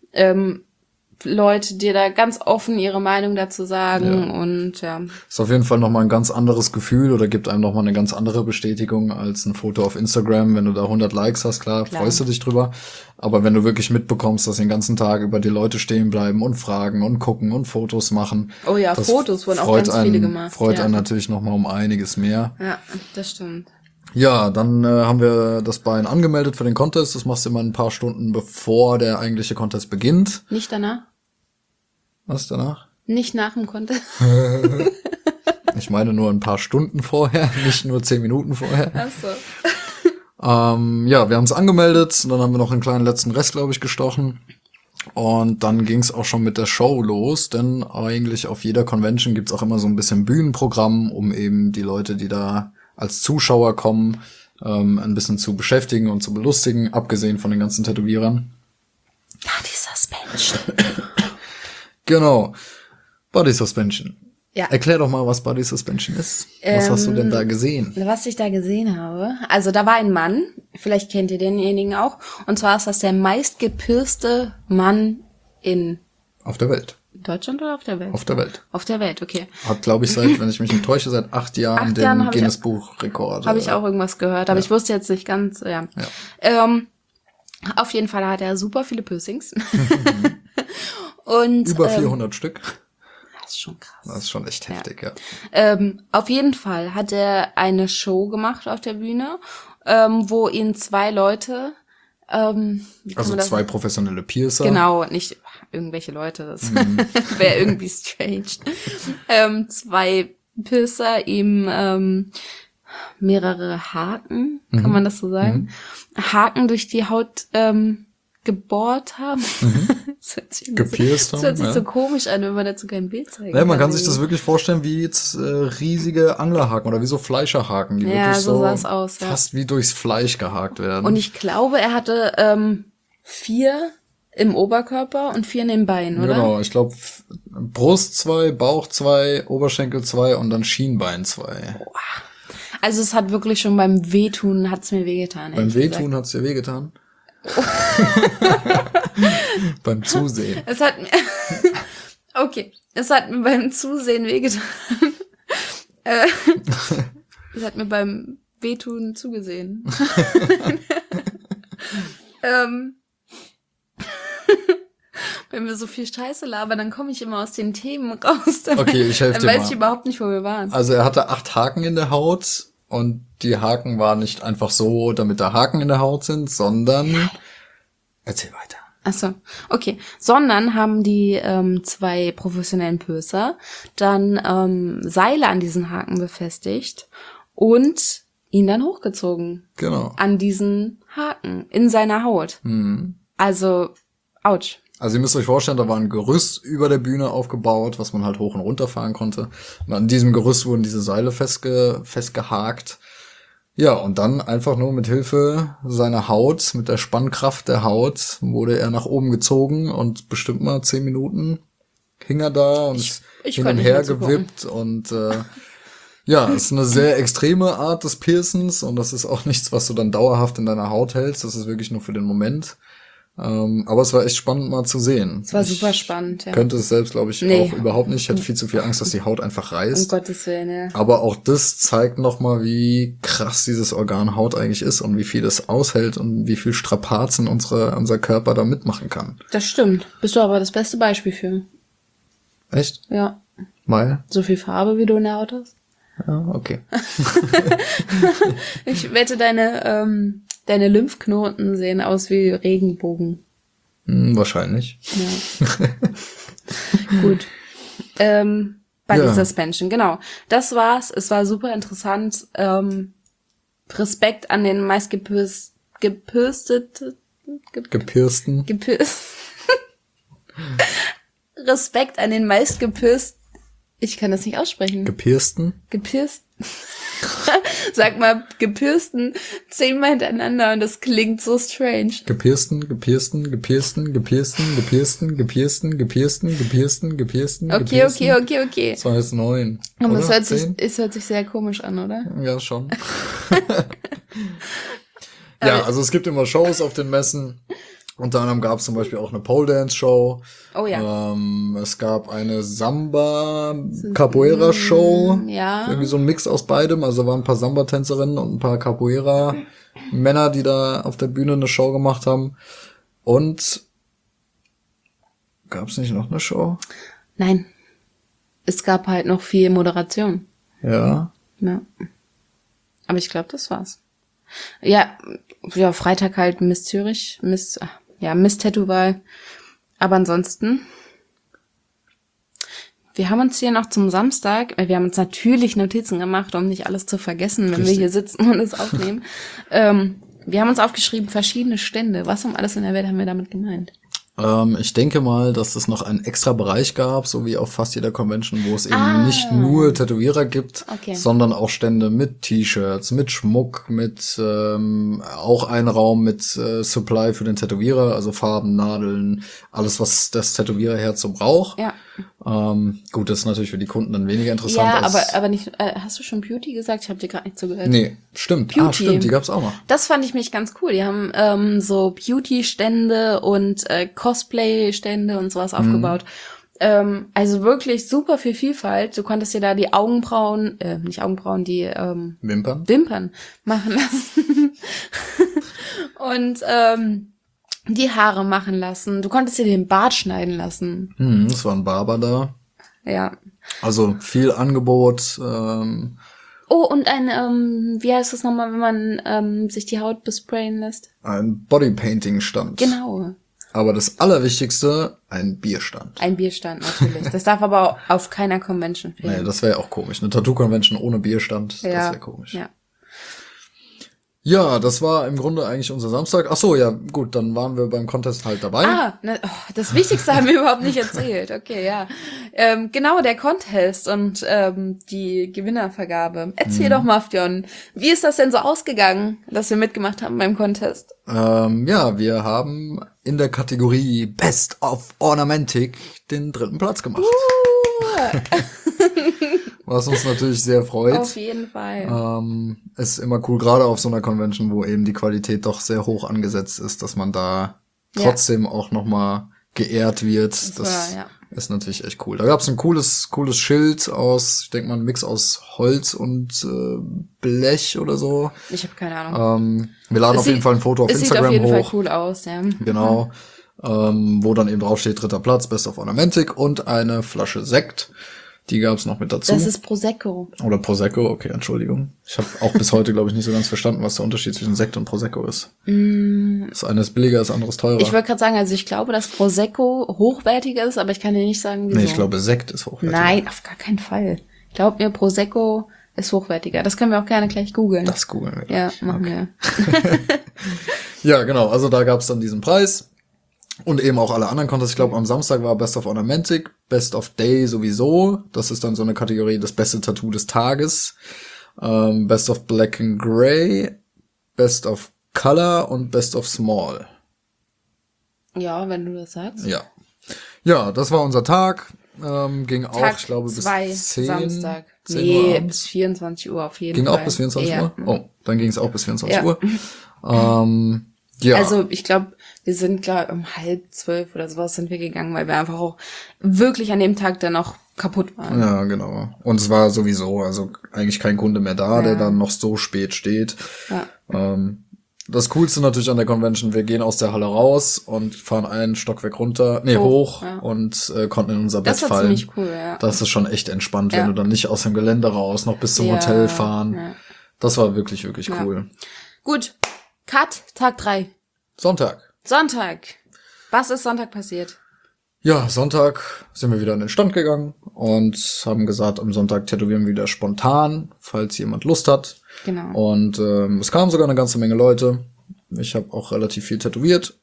Leute dir da ganz offen ihre Meinung dazu sagen und ja.
Ist auf jeden Fall nochmal ein ganz anderes Gefühl oder gibt einem nochmal eine ganz andere Bestätigung als ein Foto auf Instagram. Wenn du da 100 Likes hast, klar, freust du dich drüber. Aber wenn du wirklich mitbekommst, dass den ganzen Tag über die Leute stehen bleiben und fragen und gucken und Fotos machen.
Oh ja, Fotos wurden auch ganz viele gemacht.
Freut einen natürlich nochmal um einiges mehr.
Ja, das stimmt.
Ja, dann haben wir das Bein angemeldet für den Contest. Das machst du immer ein paar Stunden, bevor der eigentliche Contest beginnt.
Nicht danach?
Was danach?
Nicht nach dem Contest.
Ich meine nur ein paar Stunden vorher, nicht nur 10 Minuten vorher.
Ach so.
Ja, wir haben es angemeldet und dann haben wir noch einen kleinen letzten Rest, glaube ich, gestochen. Und dann ging es auch schon mit der Show los, denn eigentlich auf jeder Convention gibt's auch immer so ein bisschen Bühnenprogramm, um eben die Leute, die da als Zuschauer kommen, ein bisschen zu beschäftigen und zu belustigen, abgesehen von den ganzen Tätowierern.
Body Suspension.
Genau. Body Suspension.
Ja.
Erklär doch mal, was Body Suspension ist. Was hast du denn da gesehen?
Was ich da gesehen habe? Also da war ein Mann, vielleicht kennt ihr denjenigen auch, und zwar ist das der meistgepierste Mann in
Auf der Welt.
Deutschland oder auf der Welt?
Auf der Welt.
Auf der Welt, okay.
Hat, glaube ich, wenn ich mich nicht täusche, seit 8 Jahren den Guinness-Buch-Rekord.
Habe ich auch irgendwas gehört, aber ich wusste jetzt nicht ganz, ja. Auf jeden Fall hat er super viele Piercings. Und
über 400 Stück.
Das ist schon krass.
Das ist schon echt heftig, ja.
Auf jeden Fall hat er eine Show gemacht auf der Bühne, wo ihn zwei Leute, wie kann
Also
man das
zwei professionelle Piercer.
Genau, nicht irgendwelche Leute, das wäre irgendwie strange. Zwei Piercer ihm mehrere Haken, kann man das so sagen? Haken durch die Haut gebohrt haben.
Gepierst
Das hört sich
haben,
so komisch an, wenn man dazu kein Bild zeigen
Ja, man kann
irgendwie.
sich das wirklich vorstellen wie jetzt riesige Anglerhaken oder wie so Fleischerhaken, die
Ja,
wirklich
so sah es aus, ja.
fast wie durchs Fleisch gehakt werden.
Und ich glaube, er hatte 4 im Oberkörper und 4 in den Beinen, oder?
Genau, ich glaube Brust 2, Bauch 2, Oberschenkel 2 und dann Schienbein 2.
Also es hat wirklich schon beim Wehtun, hat's mir wehgetan.
Beim
ehrlich
Wehtun
gesagt.
hat's dir wehgetan? Beim Zusehen.
Es hat mir, okay, es hat mir beim Zusehen wehgetan. Es hat mir beim Wehtun zugesehen. Wenn wir so viel Scheiße labern, dann komme ich immer aus den Themen raus.
Okay, ich helfe
Dann
dir
weiß
mal.
ich überhaupt nicht, wo wir waren.
Also er hatte 8 Haken in der Haut und die Haken waren nicht einfach so, damit da Haken in der Haut sind, sondern erzähl weiter.
Ach so, okay. Sondern haben die 2 professionellen Piercer dann Seile an diesen Haken befestigt und ihn dann hochgezogen.
Genau.
An diesen Haken in seiner Haut. Also, ouch.
Also ihr müsst euch vorstellen, da war ein Gerüst über der Bühne aufgebaut, was man halt hoch und runter fahren konnte. Und an diesem Gerüst wurden diese Seile festgehakt. Ja, und dann einfach nur mit Hilfe seiner Haut, mit der Spannkraft der Haut, wurde er nach oben gezogen und bestimmt mal 10 Minuten hing er da und ist
ich
hin
kann
und
nicht
her
mehr zugucken.
gewippt und ja, ist eine sehr extreme Art des Piercens und das ist auch nichts, was du dann dauerhaft in deiner Haut hältst. Das ist wirklich nur für den Moment. Aber es war echt spannend mal zu sehen.
Es war super spannend, ja.
Könnte es selbst, glaube ich,
Nee.
auch überhaupt nicht. Ich hätte viel zu viel Angst, dass die Haut einfach
Um
reißt.
Gottes Willen, ja.
Aber auch das zeigt nochmal, wie krass dieses Organ Haut eigentlich ist und wie viel es aushält und wie viel Strapazen unser Körper da mitmachen kann.
Das stimmt. Bist du aber das beste Beispiel für.
Echt?
Ja.
Mal?
So viel Farbe, wie du in der Haut hast.
Ja, okay.
Ich wette, deine Lymphknoten sehen aus wie Regenbogen.
Wahrscheinlich.
Ja. Gut. Body
Ja.
Suspension, genau. Das war's. Es war super interessant. Respekt an den
Gepiersten.
Respekt an den ich kann das nicht aussprechen.
Gepiersten.
Sag mal, gepiersten 10-mal hintereinander und das klingt so strange.
Gepiersten.
Okay.
Das war jetzt 9.
Aber
oder?
es hört sich sehr komisch an, oder?
Ja, schon. Ja, also es gibt immer Shows auf den Messen. Unter anderem gab es zum Beispiel auch eine Pole-Dance-Show.
Oh ja.
Es gab eine Samba-Capoeira-Show.
Ja.
Irgendwie so ein Mix aus beidem. Also da waren ein paar Samba-Tänzerinnen und ein paar Capoeira-Männer, die da auf der Bühne eine Show gemacht haben. Und gab es nicht noch eine Show?
Nein. Es gab halt noch viel Moderation.
Ja.
Ja. Aber ich glaube, das war's. Ja, Freitag halt Miss Zürich, Miss Tattoo-Wahl. Aber ansonsten, wir haben uns hier noch zum Samstag, wir haben uns natürlich Notizen gemacht, um nicht alles zu vergessen, wenn wir hier sitzen und es aufnehmen. Wir haben uns aufgeschrieben, verschiedene Stände. Was um alles in der Welt haben wir damit gemeint?
Ich denke mal, dass es noch einen extra Bereich gab, so wie auf fast jeder Convention, wo es eben nicht nur Tätowierer gibt,
Okay.
sondern auch Stände mit T-Shirts, mit Schmuck, mit auch ein Raum mit Supply für den Tätowierer, also Farben, Nadeln, alles, was das Tätowiererherz so braucht.
Ja.
Gut, das ist natürlich für die Kunden dann weniger interessant.
Ja,
als
aber nicht, hast du schon Beauty gesagt? Ich habe dir gerade nicht zugehört.
Nee, stimmt.
Beauty.
Stimmt, die gab's auch noch.
Das fand ich mich ganz cool. Die haben so Beauty-Stände und Cosplay-Stände und sowas aufgebaut. Also wirklich super viel Vielfalt. Du konntest dir da die Augenbrauen, nicht Augenbrauen, die
Wimpern?
machen lassen. Und die Haare machen lassen. Du konntest dir den Bart schneiden lassen.
Es war ein Barber da.
Ja.
Also viel Angebot.
Oh, und wie heißt das nochmal, wenn man sich die Haut besprayen lässt?
Ein Bodypainting-Stand.
Genau.
Aber das Allerwichtigste, ein Bierstand.
Ein Bierstand, natürlich. Das darf aber auf keiner Convention fehlen.
Nee, das wäre ja auch komisch. Eine Tattoo-Convention ohne Bierstand, das wäre komisch.
Ja.
Ja, das war im Grunde eigentlich unser Samstag. Ach so, ja, gut, dann waren wir beim Contest halt dabei.
Das Wichtigste haben wir überhaupt nicht erzählt. Okay, ja. Genau, der Contest und die Gewinnervergabe. Erzähl doch mal, Fionn, wie ist das denn so ausgegangen, dass wir mitgemacht haben beim Contest?
Ja, wir haben in der Kategorie Best of Ornamentic den 3. Platz gemacht. Was uns natürlich sehr freut.
Auf jeden Fall.
Ist immer cool, gerade auf so einer Convention, wo eben die Qualität doch sehr hoch angesetzt ist, dass man da trotzdem auch nochmal geehrt wird. Das ist natürlich echt cool. Da gab's ein cooles Schild aus, ich denke mal, ein Mix aus Holz und Blech oder so.
Ich habe keine Ahnung.
Wir laden auf jeden Fall ein Foto auf Instagram hoch.
Sieht auf jeden Fall cool aus, ja.
Genau. Wo dann eben draufsteht, 3. Platz, Best of Ornamentic und eine Flasche Sekt. Die gab's noch mit dazu.
Das ist Prosecco.
Oder Prosecco, okay, Entschuldigung. Ich habe auch bis heute, glaube ich, nicht so ganz verstanden, was der Unterschied zwischen Sekt und Prosecco ist. Das eine ist billiger, das andere ist teurer.
Ich wollte gerade sagen, also ich glaube, dass Prosecco hochwertiger ist, aber ich kann dir nicht sagen, wieso.
Nee, ich glaube, Sekt ist hochwertiger.
Nein, auf gar keinen Fall. Glaub mir, Prosecco ist hochwertiger. Das können wir auch gerne gleich googeln.
Das googeln wir.
Ja, machen wir.
Ja, genau. Also da gab's dann diesen Preis. Und eben auch alle anderen Contests. Ich glaube, am Samstag war Best of Ornamentic, Best of Day sowieso. Das ist dann so eine Kategorie, das beste Tattoo des Tages. Best of Black and Grey, Best of Color und Best of Small.
Ja, wenn du das sagst.
Ja. Ja, das war unser Tag. Ging
Tag
auch, ich glaube, bis 10,
Samstag.
10 Uhr abends.
Bis 24 Uhr auf jeden
Ging
Fall.
auch bis 24 Uhr? Oh, dann ging es auch bis 24
Ja.
Uhr. Ja.
Also ich glaube, wir sind um 11:30 oder sowas sind wir gegangen, weil wir einfach auch wirklich an dem Tag dann noch kaputt waren.
Ja, genau. Und es war sowieso, also eigentlich kein Kunde mehr da, der dann noch so spät steht.
Ja.
Das Coolste natürlich an der Convention, wir gehen aus der Halle raus und fahren einen Stockwerk hoch
ja.
und konnten in unser Bett
Das war
fallen.
ziemlich cool, ja.
Das ist schon echt entspannt, wenn du dann nicht aus dem Gelände raus, noch bis zum Hotel fahren.
Ja.
Das war wirklich, wirklich cool.
Gut, Cut, Tag 3.
Sonntag.
Was ist Sonntag passiert?
Ja, Sonntag sind wir wieder an den Stand gegangen und haben gesagt, am Sonntag tätowieren wir wieder spontan, falls jemand Lust hat.
Genau.
Und es kamen sogar eine ganze Menge Leute. Ich habe auch relativ viel tätowiert.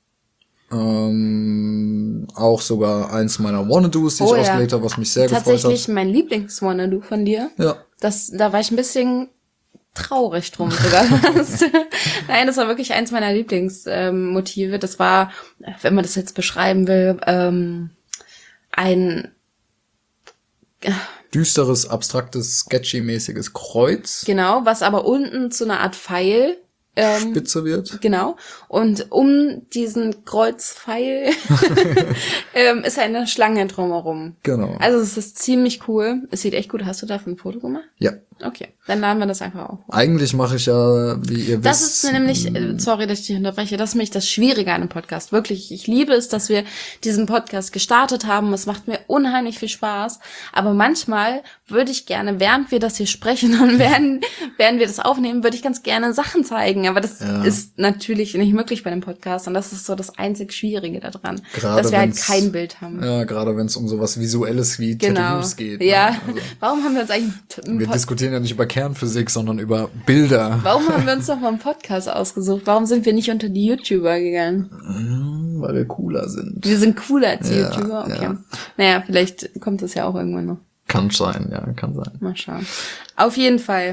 Auch sogar eins meiner Wannadoos, die ich ausgelegt habe, was mich sehr gefreut hat.
Tatsächlich mein Lieblings-Wannadoo von dir.
Ja.
Da war ich ein bisschen traurig drum sogar. Nein, das war wirklich eins meiner Lieblingsmotive. Das war, wenn man das jetzt beschreiben will, ein
düsteres, abstraktes, sketchy-mäßiges Kreuz.
Genau, was aber unten zu einer Art Pfeil
Spitze wird.
Genau. Und um diesen Kreuzpfeil ist eine Schlange drumherum.
Genau.
Also es ist ziemlich cool. Es sieht echt gut. Hast du davon ein Foto gemacht?
Ja.
Okay, dann laden wir das einfach auf.
Eigentlich mache ich ja, wie ihr wisst.
Das ist nämlich, sorry, dass ich dich unterbreche, das ist nämlich das Schwierige an einem Podcast. Wirklich, ich liebe es, dass wir diesen Podcast gestartet haben. Es macht mir unheimlich viel Spaß. Aber manchmal würde ich gerne, während wir das hier sprechen und während wir das aufnehmen, würde ich ganz gerne Sachen zeigen. Aber das ist natürlich nicht möglich bei einem Podcast. Und das ist so das einzig Schwierige daran.
Gerade
dass wir halt kein Bild haben.
Ja, gerade wenn es um sowas Visuelles wie Tattoos geht.
Ja,
Ne? Also,
warum haben wir uns eigentlich
wir diskutieren ja nicht über Kernphysik, sondern über Bilder.
Warum haben wir uns doch mal einen Podcast ausgesucht? Warum sind wir nicht unter die YouTuber gegangen?
Weil wir cooler sind.
Wir sind cooler als die
Ja,
YouTuber? Okay.
ja.
Naja, vielleicht kommt das ja auch irgendwann noch.
Kann sein, ja, kann sein.
Mal schauen. Auf jeden Fall.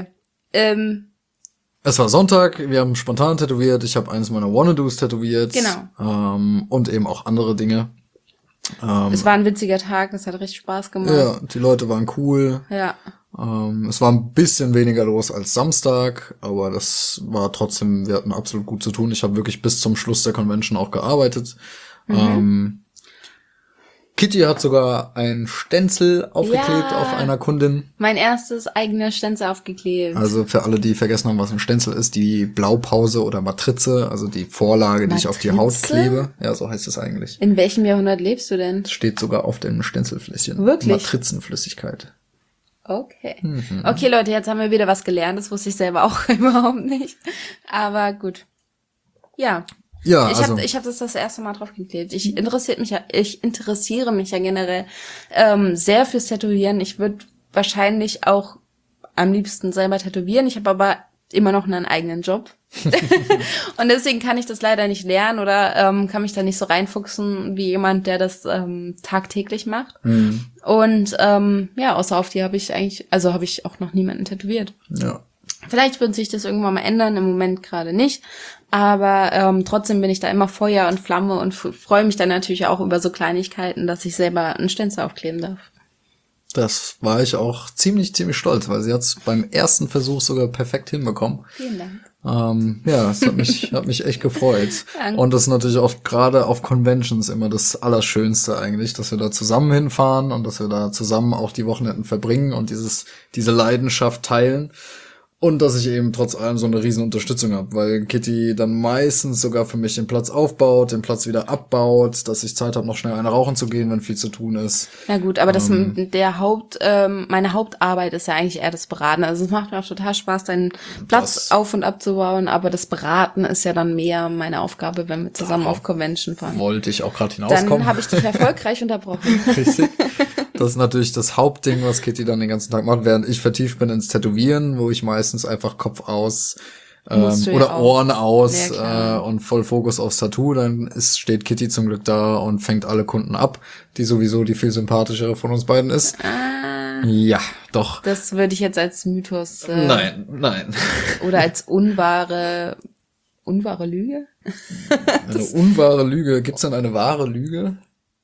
Es war Sonntag, wir haben spontan tätowiert, ich habe eines meiner Wannadoos tätowiert.
Genau.
Und eben auch andere Dinge.
Es war ein witziger Tag, es hat richtig Spaß gemacht.
Ja, die Leute waren cool.
Ja.
Es war ein bisschen weniger los als Samstag, aber das war trotzdem, wir hatten absolut gut zu tun. Ich habe wirklich bis zum Schluss der Convention auch gearbeitet. Kitty hat sogar ein Stenzel aufgeklebt
Ja.
auf einer Kundin.
Mein erstes eigenes Stenzel aufgeklebt.
Also für alle, die vergessen haben, was ein Stenzel ist, die Blaupause oder Matrize, also die Vorlage, die ich auf die Haut
Matrize?
klebe. Ja, so heißt es eigentlich.
In welchem Jahrhundert lebst du denn?
Das steht sogar auf den Stenzelfläschchen.
Wirklich?
Matrizenflüssigkeit.
Okay.
Mhm.
Okay, Leute, jetzt haben wir wieder was gelernt. Das wusste ich selber auch überhaupt nicht. Aber gut. Ja.
Ja,
Ich hab das erste Mal drauf geklebt. Ich interessiere mich ja generell sehr fürs Tätowieren. Ich würde wahrscheinlich auch am liebsten selber tätowieren. Ich habe aber immer noch einen eigenen Job. Und deswegen kann ich das leider nicht lernen oder kann mich da nicht so reinfuchsen wie jemand, der das tagtäglich macht.
Mhm.
Und ja, außer auf die habe ich auch noch niemanden tätowiert.
Ja.
Vielleicht wird sich das irgendwann mal ändern, im Moment gerade nicht. Aber trotzdem bin ich da immer Feuer und Flamme und freue mich dann natürlich auch über so Kleinigkeiten, dass ich selber einen Stenzel aufkleben darf.
Das war ich auch ziemlich stolz, weil sie hat es beim ersten Versuch sogar perfekt hinbekommen.
Vielen Dank.
Ja, es hat mich echt gefreut.
Danke.
Und das ist natürlich auch gerade auf Conventions immer das Allerschönste eigentlich, dass wir da zusammen hinfahren und dass wir da zusammen auch die Wochenenden verbringen und diese Leidenschaft teilen. Und dass ich eben trotz allem so eine riesen Unterstützung habe, weil Kitty dann meistens sogar für mich den Platz aufbaut, den Platz wieder abbaut, dass ich Zeit habe, noch schnell eine rauchen zu gehen, wenn viel zu tun ist.
Na gut, aber meine Hauptarbeit ist ja eigentlich eher das Beraten. Also es macht mir auch total Spaß, deinen Platz auf und abzubauen, aber das Beraten ist ja dann mehr meine Aufgabe, wenn wir zusammen auf Convention fahren.
Wollte ich auch gerade hinauskommen.
Dann habe ich dich erfolgreich unterbrochen.
Richtig. Das ist natürlich das Hauptding, was Kitty dann den ganzen Tag macht, während ich vertieft bin ins Tätowieren, wo ich meistens einfach Kopf aus
Musst du ja
oder
auch.
Ohren aus
Ja, klar.
und voll Fokus aufs Tattoo. Dann steht Kitty zum Glück da und fängt alle Kunden ab, die sowieso die viel sympathischere von uns beiden ist. Ja, doch.
Das würde ich jetzt als Mythos
Nein.
oder als unwahre Lüge?
Eine unwahre Lüge. Gibt's denn eine wahre Lüge?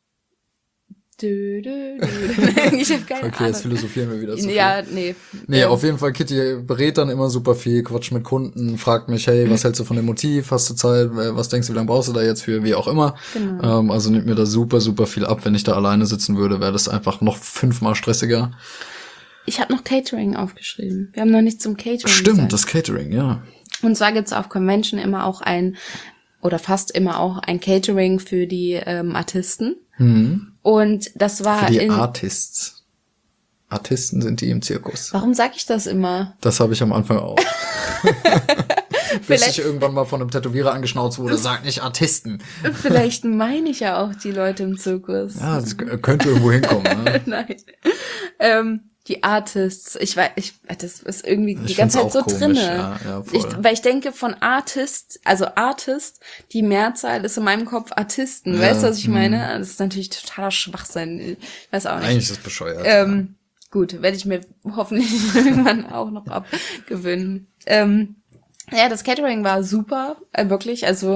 Ich habe keine
Okay, jetzt
Ahnung.
philosophieren wir wieder zu viel.
Ja, nee.
Nee, auf jeden Fall, Kitty berät dann immer super viel, quatscht mit Kunden, fragt mich, hey, was hältst du von dem Motiv, hast du Zeit, was denkst du, wie lange brauchst du da jetzt für, wie auch immer.
Genau.
Also nimmt mir da super viel ab. Wenn ich da alleine sitzen würde, wäre das einfach noch 5-mal stressiger.
Ich habe noch Catering aufgeschrieben. Wir haben noch nichts zum Catering
Stimmt,
gesagt.
das Catering, ja.
Und zwar gibt's auf Convention immer auch fast immer auch ein Catering für die Artisten. Und das war
Für die Artists. Artisten sind die im Zirkus.
Warum sag ich das immer?
Das habe ich am Anfang auch. Bis
Vielleicht-
ich irgendwann mal von einem Tätowierer angeschnauzt wurde, sag nicht Artisten.
Vielleicht meine ich ja auch die Leute im Zirkus.
Ja, das könnte irgendwo hinkommen, ne?
Nein. Die Artists, das ist irgendwie die
Ich
ganze Zeit
find's
so
auch komisch,
drinne.
ja, voll.
Weil ich denke von Artist, die Mehrzahl ist in meinem Kopf Artisten.
Ja,
Weißt du, was ich meine? Das ist natürlich totaler Schwachsinn. Ich weiß auch nicht.
Eigentlich ist das bescheuert.
Gut, werde ich mir hoffentlich irgendwann auch noch abgewöhnen. Ja, das Catering war super, wirklich. Also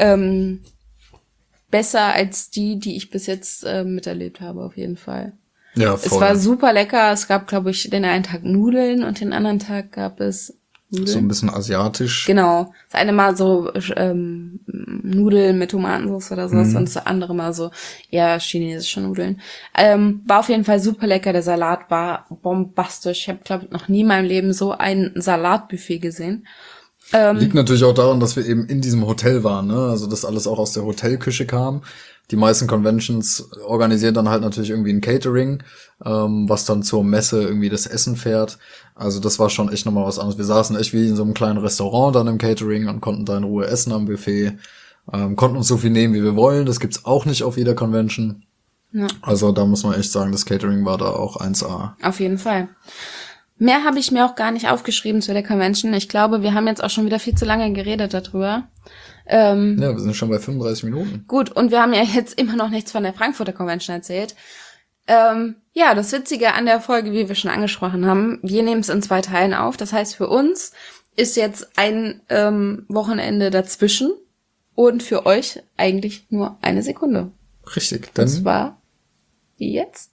besser als die ich bis jetzt miterlebt habe, auf jeden Fall.
Ja, voll.
Es war super lecker. Es gab, glaube ich, den einen Tag Nudeln und den anderen Tag gab es Nudeln.
So ein bisschen asiatisch.
Genau. Das eine Mal so Nudeln mit Tomatensauce oder sowas und das andere Mal so eher chinesische Nudeln. War auf jeden Fall super lecker. Der Salat war bombastisch. Ich habe, glaube ich, noch nie in meinem Leben so ein Salatbuffet gesehen.
Liegt natürlich auch daran, dass wir eben in diesem Hotel waren, ne? Also dass alles auch aus der Hotelküche kam. Die meisten Conventions organisieren dann halt natürlich irgendwie ein Catering, was dann zur Messe irgendwie das Essen fährt. Also das war schon echt nochmal was anderes. Wir saßen echt wie in so einem kleinen Restaurant dann im Catering und konnten da in Ruhe essen am Buffet. Konnten uns so viel nehmen, wie wir wollen. Das gibt's auch nicht auf jeder Convention.
Ja.
Also da muss man echt sagen, das Catering war da auch 1A.
Auf jeden Fall. Mehr habe ich mir auch gar nicht aufgeschrieben zu der Convention. Ich glaube, wir haben jetzt auch schon wieder viel zu lange geredet darüber.
Ja, wir sind schon bei 35 Minuten.
Gut, und wir haben ja jetzt immer noch nichts von der Frankfurter Convention erzählt. Ja, das Witzige an der Folge, wie wir schon angesprochen haben, wir nehmen es in 2 Teilen auf. Das heißt, für uns ist jetzt ein Wochenende dazwischen und für euch eigentlich nur 1 Sekunde.
Richtig,
Und
dann
zwar wie jetzt.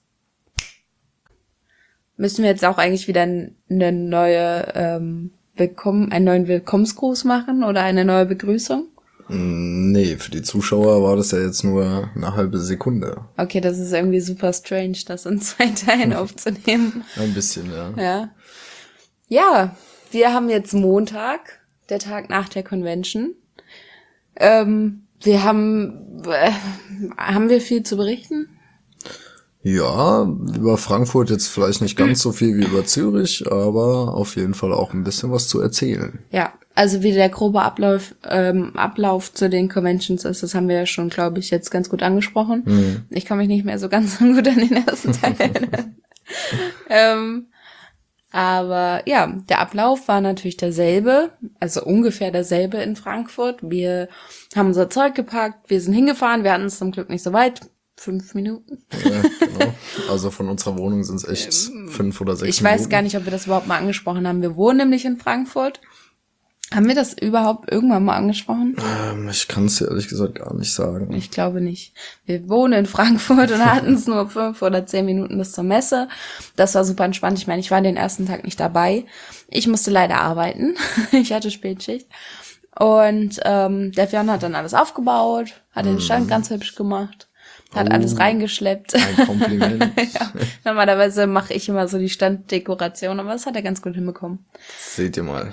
Müssen wir jetzt auch eigentlich wieder einen neuen Willkommensgruß machen oder eine neue Begrüßung?
Nee, für die Zuschauer war das ja jetzt nur eine halbe Sekunde.
Okay, das ist irgendwie super strange, das in 2 Teilen aufzunehmen.
Ein bisschen, ja.
Ja. Ja, wir haben jetzt Montag, der Tag nach der Convention. Wir haben wir viel zu berichten?
Ja, über Frankfurt jetzt vielleicht nicht ganz so viel wie über Zürich, aber auf jeden Fall auch ein bisschen was zu erzählen.
Ja, also wie der grobe Ablauf zu den Conventions ist, das haben wir ja schon, glaube ich, jetzt ganz gut angesprochen. Ich kann mich nicht mehr so ganz so gut an den ersten Teil erinnern. Aber ja, der Ablauf war natürlich derselbe, also ungefähr derselbe in Frankfurt. Wir haben unser Zeug gepackt, wir sind hingefahren, wir hatten es zum Glück nicht so weit. 5 Minuten.
Ja, genau. Also von unserer Wohnung sind es echt 5 oder 6 Minuten.
Ich weiß gar nicht, ob wir das überhaupt mal angesprochen haben. Wir wohnen nämlich in Frankfurt. Haben wir das überhaupt irgendwann mal angesprochen?
Ich kann es ehrlich gesagt gar nicht sagen.
Ich glaube nicht. Wir wohnen in Frankfurt und hatten es nur 5 oder 10 Minuten bis zur Messe. Das war super entspannt. Ich meine, ich war den ersten Tag nicht dabei. Ich musste leider arbeiten. Ich hatte Spätschicht. Und der Fionn hat dann alles aufgebaut, hat den Stand ganz hübsch gemacht. Hat alles reingeschleppt.
Ein Kompliment.
Ja, normalerweise mache ich immer so die Standdekoration, aber das hat er ganz gut hinbekommen.
Seht ihr mal.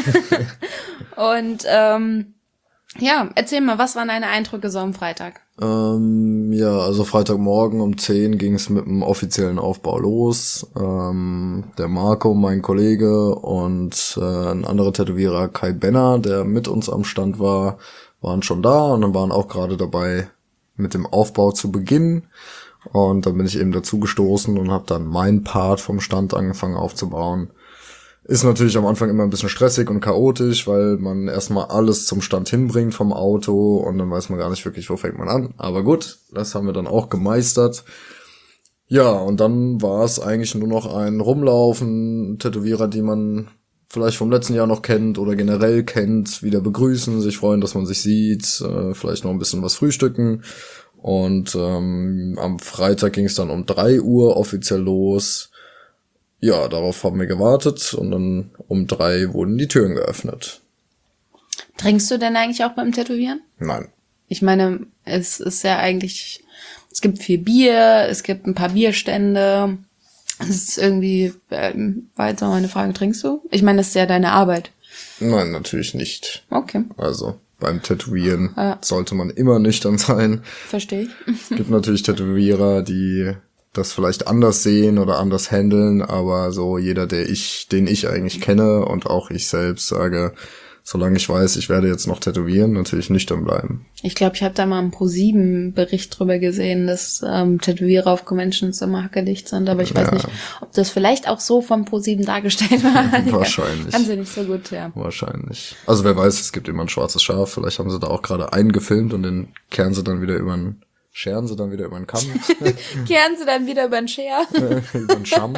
Und ja, erzähl mal, was waren deine Eindrücke so am Freitag?
Ja, also Freitagmorgen um 10 ging es mit dem offiziellen Aufbau los. Der Marco, mein Kollege, und ein anderer Tätowierer, Kai Benner, der mit uns am Stand war, waren schon da und dann waren auch gerade dabei, mit dem Aufbau zu beginnen. Und dann bin ich eben dazu gestoßen und habe dann meinen Part vom Stand angefangen aufzubauen. Ist natürlich am Anfang immer ein bisschen stressig und chaotisch, weil man erstmal alles zum Stand hinbringt vom Auto und dann weiß man gar nicht wirklich, wo fängt man an. Aber gut, das haben wir dann auch gemeistert. Ja, und dann war es eigentlich nur noch ein Rumlaufen, Tätowierer, die man vielleicht vom letzten Jahr noch kennt oder generell kennt, wieder begrüßen, sich freuen, dass man sich sieht, vielleicht noch ein bisschen was frühstücken. Und am Freitag ging es dann um 3 Uhr offiziell los. Ja, darauf haben wir gewartet und dann um 3 wurden die Türen geöffnet.
Trinkst du denn eigentlich auch beim Tätowieren?
Nein.
Ich meine, es ist ja eigentlich, es gibt viel Bier, es gibt ein paar Bierstände. Es ist irgendwie, war jetzt noch meine Frage, trinkst du? Ich meine, das ist ja deine Arbeit.
Nein, natürlich nicht.
Okay.
Also beim Tätowieren sollte man immer nüchtern sein.
Verstehe ich.
Es gibt natürlich Tätowierer, die das vielleicht anders sehen oder anders handeln, aber so jeder, den ich eigentlich kenne und auch ich selbst sage, solange ich weiß, ich werde jetzt noch tätowieren, natürlich nüchtern bleiben.
Ich glaube, ich habe da mal einen Pro7-Bericht drüber gesehen, dass Tätowierer auf Conventions immer hackedicht sind, aber ich weiß nicht, ob das vielleicht auch so vom Pro7 dargestellt war.
Wahrscheinlich.
Kann sie nicht so gut, ja.
Wahrscheinlich. Also wer weiß, es gibt immer ein schwarzes Schaf, vielleicht haben sie da auch gerade einen gefilmt und den scheren sie dann wieder über den Kamm.
Kehren sie dann wieder über den Scher.
Über den Scham.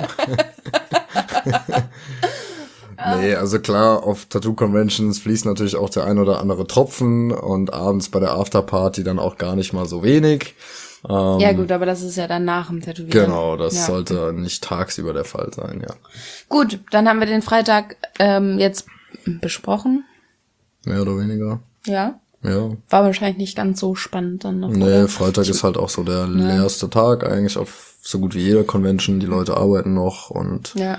Nee, also klar, auf Tattoo-Conventions fließt natürlich auch der ein oder andere Tropfen und abends bei der Afterparty dann auch gar nicht mal so wenig.
Ja gut, aber das ist ja dann nach dem Tätowieren.
Genau, das sollte nicht tagsüber der Fall sein, ja.
Gut, dann haben wir den Freitag jetzt besprochen.
Mehr oder weniger.
Ja.
Ja.
War wahrscheinlich nicht ganz so spannend dann noch.
Nee,
oder?
Freitag ist halt auch so der leerste Tag eigentlich auf so gut wie jeder Convention. Die Leute arbeiten noch und ja.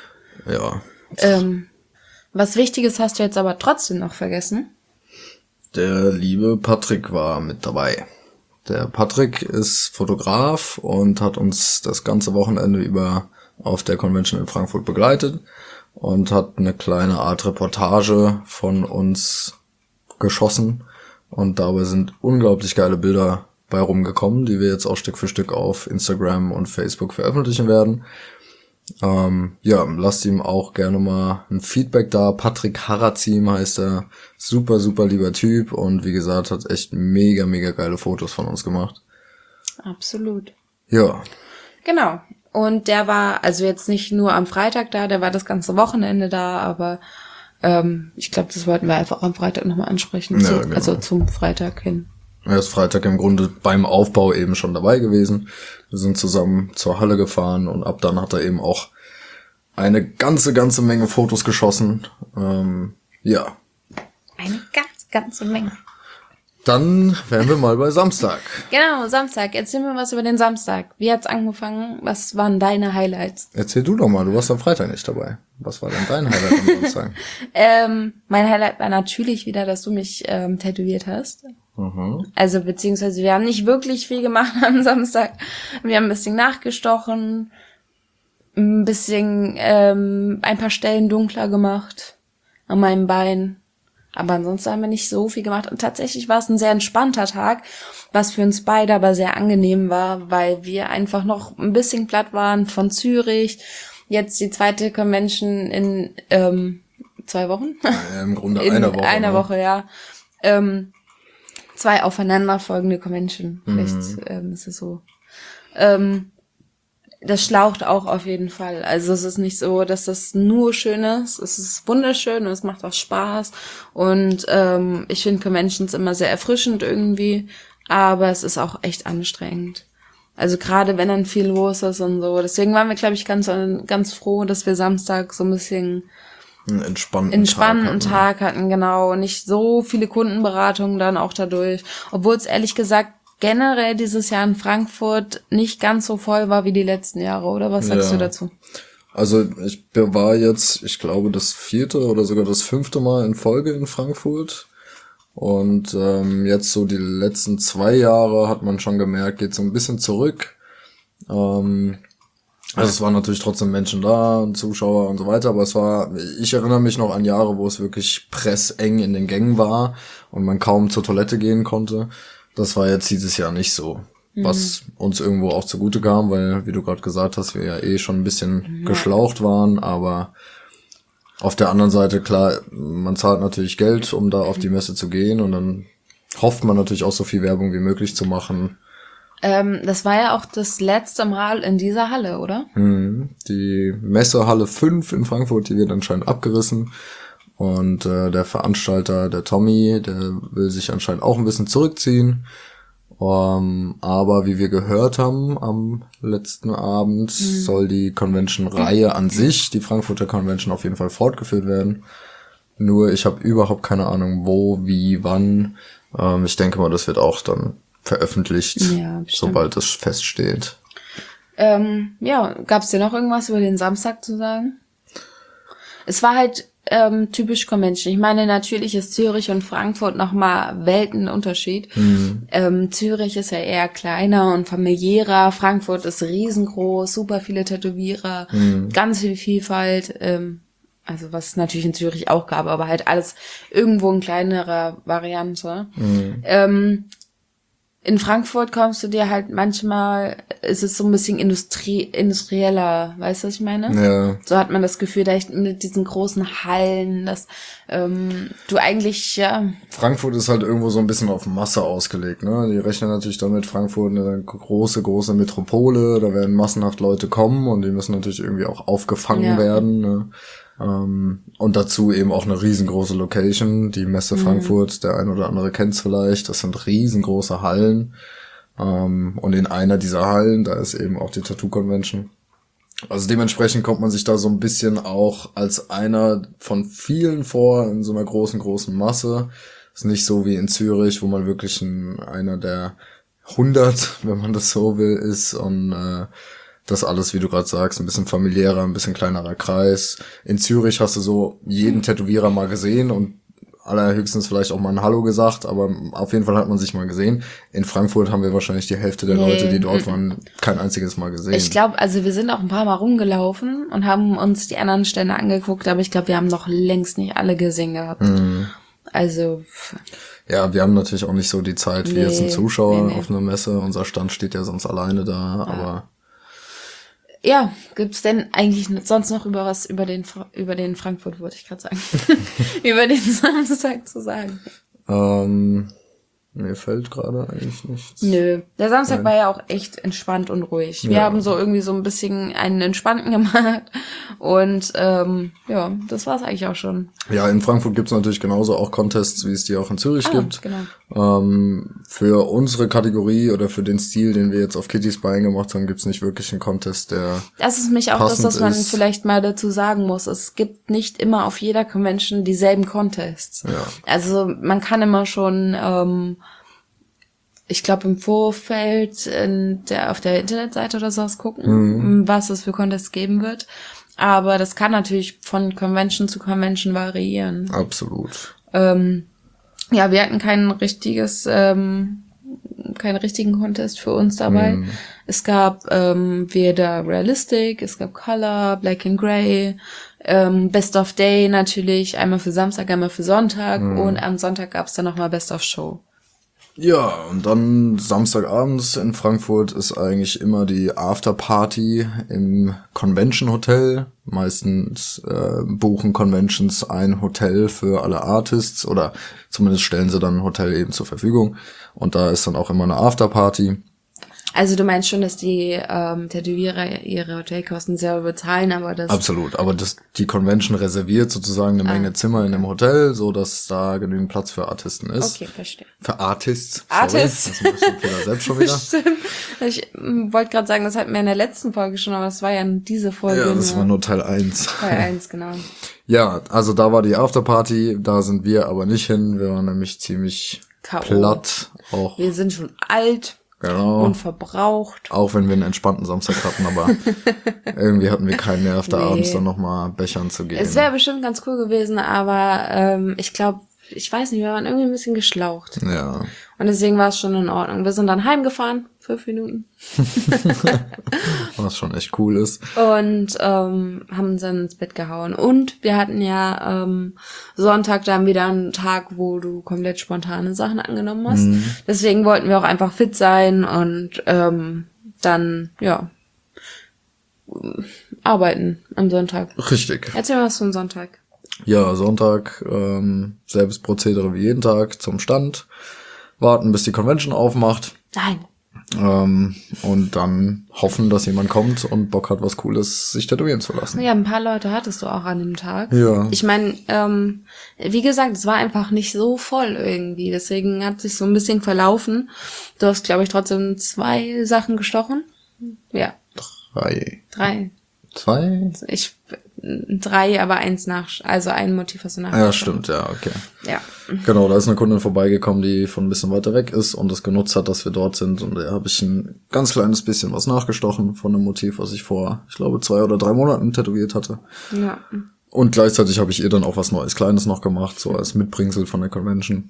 Was Wichtiges hast du jetzt aber trotzdem noch vergessen.
Der liebe Patrick war mit dabei. Der Patrick ist Fotograf und hat uns das ganze Wochenende über auf der Convention in Frankfurt begleitet und hat eine kleine Art Reportage von uns geschossen. Und dabei sind unglaublich geile Bilder bei rumgekommen, die wir jetzt auch Stück für Stück auf Instagram und Facebook veröffentlichen werden. Lasst ihm auch gerne mal ein Feedback da. Patrick Harazim heißt er. Super, super lieber Typ und wie gesagt, hat echt mega, mega geile Fotos von uns gemacht.
Absolut.
Ja.
Genau. Und der war also jetzt nicht nur am Freitag da, der war das ganze Wochenende da, aber ich glaube, das wollten wir einfach am Freitag nochmal ansprechen.
Ja, genau.
Also zum Freitag hin.
Er ist Freitag im Grunde beim Aufbau eben schon dabei gewesen. Wir sind zusammen zur Halle gefahren und ab dann hat er eben auch eine ganze Menge Fotos geschossen.
Eine ganze Menge.
Dann wären wir mal bei Samstag.
Genau, Samstag. Erzähl mir was über den Samstag. Wie hat's angefangen? Was waren deine Highlights?
Erzähl du doch mal, du warst am Freitag nicht dabei. Was war denn dein Highlight am Samstag?
Mein Highlight war natürlich wieder, dass du mich tätowiert hast.
Mhm.
Also beziehungsweise wir haben nicht wirklich viel gemacht am Samstag. Wir haben ein bisschen nachgestochen, ein bisschen ein paar Stellen dunkler gemacht an meinem Bein. Aber ansonsten haben wir nicht so viel gemacht. Und tatsächlich war es ein sehr entspannter Tag, was für uns beide aber sehr angenehm war, weil wir einfach noch ein bisschen platt waren von Zürich. Jetzt die zweite Convention in 2 Wochen?
Ja, im Grunde
In
einer Woche.
einer
ne?
Woche, ja. 2 aufeinanderfolgende Convention. Vielleicht ist es so. Das schlaucht auch auf jeden Fall. Also es ist nicht so, dass das nur schön ist. Es ist wunderschön und es macht auch Spaß. Und ich finde Conventions immer sehr erfrischend irgendwie. Aber es ist auch echt anstrengend. Also gerade wenn dann viel los ist und so. Deswegen waren wir, glaube ich, ganz froh, dass wir Samstag so ein bisschen
Einen entspannten
Tag hatten, genau. Nicht so viele Kundenberatungen dann auch dadurch. Obwohl es ehrlich gesagt generell dieses Jahr in Frankfurt nicht ganz so voll war wie die letzten Jahre, oder? Was sagst du dazu?
Also ich war jetzt, ich glaube, das 4. oder sogar das 5. Mal in Folge in Frankfurt. Und jetzt so die letzten 2 Jahre hat man schon gemerkt, geht so ein bisschen zurück. Also es waren natürlich trotzdem Menschen da und Zuschauer und so weiter, aber ich erinnere mich noch an Jahre, wo es wirklich presseng in den Gängen war und man kaum zur Toilette gehen konnte. Das war jetzt dieses Jahr nicht so, was uns irgendwo auch zugute kam, weil, wie du gerade gesagt hast, wir ja schon ein bisschen geschlaucht waren, aber auf der anderen Seite, klar, man zahlt natürlich Geld, um da auf die Messe zu gehen und dann hofft man natürlich auch so viel Werbung wie möglich zu machen.
Das war ja auch das letzte Mal in dieser Halle, oder?
Die Messehalle 5 in Frankfurt, die wird anscheinend abgerissen. Und der Veranstalter, der Tommy, der will sich anscheinend auch ein bisschen zurückziehen. Aber wie wir gehört haben am letzten Abend, soll die Convention-Reihe an sich, die Frankfurter Convention, auf jeden Fall fortgeführt werden. Nur ich habe überhaupt keine Ahnung, wo, wie, wann. Ich denke mal, das wird auch dann veröffentlicht, sobald es feststeht.
Gab's dir noch irgendwas über den Samstag zu sagen? Es war halt typisch Convention. Ich meine, natürlich ist Zürich und Frankfurt nochmal Weltenunterschied. Zürich ist ja eher kleiner und familiärer. Frankfurt ist riesengroß, super viele Tätowierer, ganz viel Vielfalt. Also was es natürlich in Zürich auch gab, aber halt alles irgendwo in kleinerer Variante. In Frankfurt kommst du dir halt manchmal, ist es so ein bisschen industrieller, weißt du, was ich meine?
Ja.
So hat man das Gefühl, da echt mit diesen großen Hallen, dass du eigentlich, ja.
Frankfurt ist halt irgendwo so ein bisschen auf Masse ausgelegt, ne? Die rechnen natürlich damit, Frankfurt eine große Metropole, da werden massenhaft Leute kommen und die müssen natürlich irgendwie auch aufgefangen werden, ne? Und dazu eben auch eine riesengroße Location, die Messe Frankfurt, der ein oder andere kennt's vielleicht, das sind riesengroße Hallen, und in einer dieser Hallen, da ist eben auch die Tattoo Convention. Also dementsprechend kommt man sich da so ein bisschen auch als einer von vielen vor in so einer großen Masse. Ist nicht so wie in Zürich, wo man wirklich einer der 100, wenn man das so will, ist und das alles, wie du gerade sagst, ein bisschen familiärer, ein bisschen kleinerer Kreis. In Zürich hast du so jeden Tätowierer mal gesehen und allerhöchstens vielleicht auch mal ein Hallo gesagt, aber auf jeden Fall hat man sich mal gesehen. In Frankfurt haben wir wahrscheinlich die Hälfte der Leute, die dort waren, kein einziges Mal gesehen.
Ich glaube, also wir sind auch ein paar Mal rumgelaufen und haben uns die anderen Stände angeguckt, aber ich glaube, wir haben noch längst nicht alle gesehen gehabt. Also
ja, wir haben natürlich auch nicht so die Zeit wie jetzt ein Zuschauer auf einer Messe. Unser Stand steht ja sonst alleine da, aber
ja, gibt's denn eigentlich sonst noch über den Frankfurt, wollte ich gerade sagen, über den Samstag zu sagen?
Mir fällt gerade eigentlich nichts.
Nö, der Samstag war ja auch echt entspannt und ruhig. Wir haben so irgendwie so ein bisschen einen entspannten gemacht und das war's eigentlich auch schon.
Ja, in Frankfurt gibt's natürlich genauso auch Contests, wie es die auch in Zürich gibt.
Genau.
Für unsere Kategorie oder für den Stil, den wir jetzt auf Kitty's Bein gemacht haben, gibt's nicht wirklich einen Contest, der
das ist mich auch das, was man vielleicht mal dazu sagen muss. Es gibt nicht immer auf jeder Convention dieselben Contests.
Ja.
Also man kann immer schon ich glaube, im Vorfeld auf der Internetseite oder sowas gucken, was es für Contests geben wird. Aber das kann natürlich von Convention zu Convention variieren.
Absolut.
Ja, wir hatten keinen richtigen Contest für uns dabei. Es gab weder Realistic, es gab Color, Black and Grey, Best of Day natürlich, einmal für Samstag, einmal für Sonntag und am Sonntag gab's dann nochmal Best of Show.
Ja, und dann Samstagabends in Frankfurt ist eigentlich immer die Afterparty im Convention Hotel. Meistens buchen Conventions ein Hotel für alle Artists oder zumindest stellen sie dann ein Hotel eben zur Verfügung. Und da ist dann auch immer eine Afterparty.
Also du meinst schon, dass die Tätowierer ihre Hotelkosten selber bezahlen, aber das...
Absolut, aber die Convention reserviert sozusagen eine Menge Zimmer in dem Hotel, so dass da genügend Platz für Artisten ist.
Okay, verstehe.
Für Artists.
Artists.
Sorry, das ist ein bisschen Fehler selbst schon wieder.
Stimmt. Ich wollte gerade sagen, das hatten wir in der letzten Folge schon, aber das war ja diese Folge.
Ja, das war nur Teil 1.
Teil 1, genau.
Ja, also da war die Afterparty, da sind wir aber nicht hin. Wir waren nämlich ziemlich platt. Auch
wir sind schon alt.
Genau.
Und verbraucht.
Auch wenn wir einen entspannten Samstag hatten, aber irgendwie hatten wir keinen Nerv, da abends dann nochmal bechern zu gehen.
Es wäre bestimmt ganz cool gewesen, aber ich glaube, ich weiß nicht, wir waren irgendwie ein bisschen geschlaucht.
Ja.
Und deswegen war es schon in Ordnung. Wir sind dann heimgefahren, 5 Minuten.
Was schon echt cool ist.
Und haben uns dann ins Bett gehauen. Und wir hatten ja Sonntag dann wieder einen Tag, wo du komplett spontane Sachen angenommen hast. Deswegen wollten wir auch einfach fit sein und dann, ja, arbeiten am Sonntag.
Richtig.
Erzähl mal was vom Sonntag.
Ja, Sonntag, selbes Prozedere wie jeden Tag, zum Stand, warten, bis die Convention aufmacht.
Nein.
Und dann hoffen, dass jemand kommt und Bock hat, was Cooles sich tätowieren zu lassen.
Ja, ein paar Leute hattest du auch an dem Tag.
Ja.
Ich meine, wie gesagt, es war einfach nicht so voll irgendwie. Deswegen hat sich so ein bisschen verlaufen. Du hast, glaube ich, trotzdem 2 Sachen gestochen. Ja.
3.
3.
2?
3, aber also ein Motiv hast du nachher.
Ja, stimmt, ja, okay.
Ja.
Genau, da ist eine Kundin vorbeigekommen, die von ein bisschen weiter weg ist und es genutzt hat, dass wir dort sind. Und da habe ich ein ganz kleines bisschen was nachgestochen von einem Motiv, was ich vor, ich glaube, 2 oder 3 Monaten tätowiert hatte.
Ja.
Und gleichzeitig habe ich ihr dann auch was Neues, Kleines noch gemacht, so als Mitbringsel von der Convention.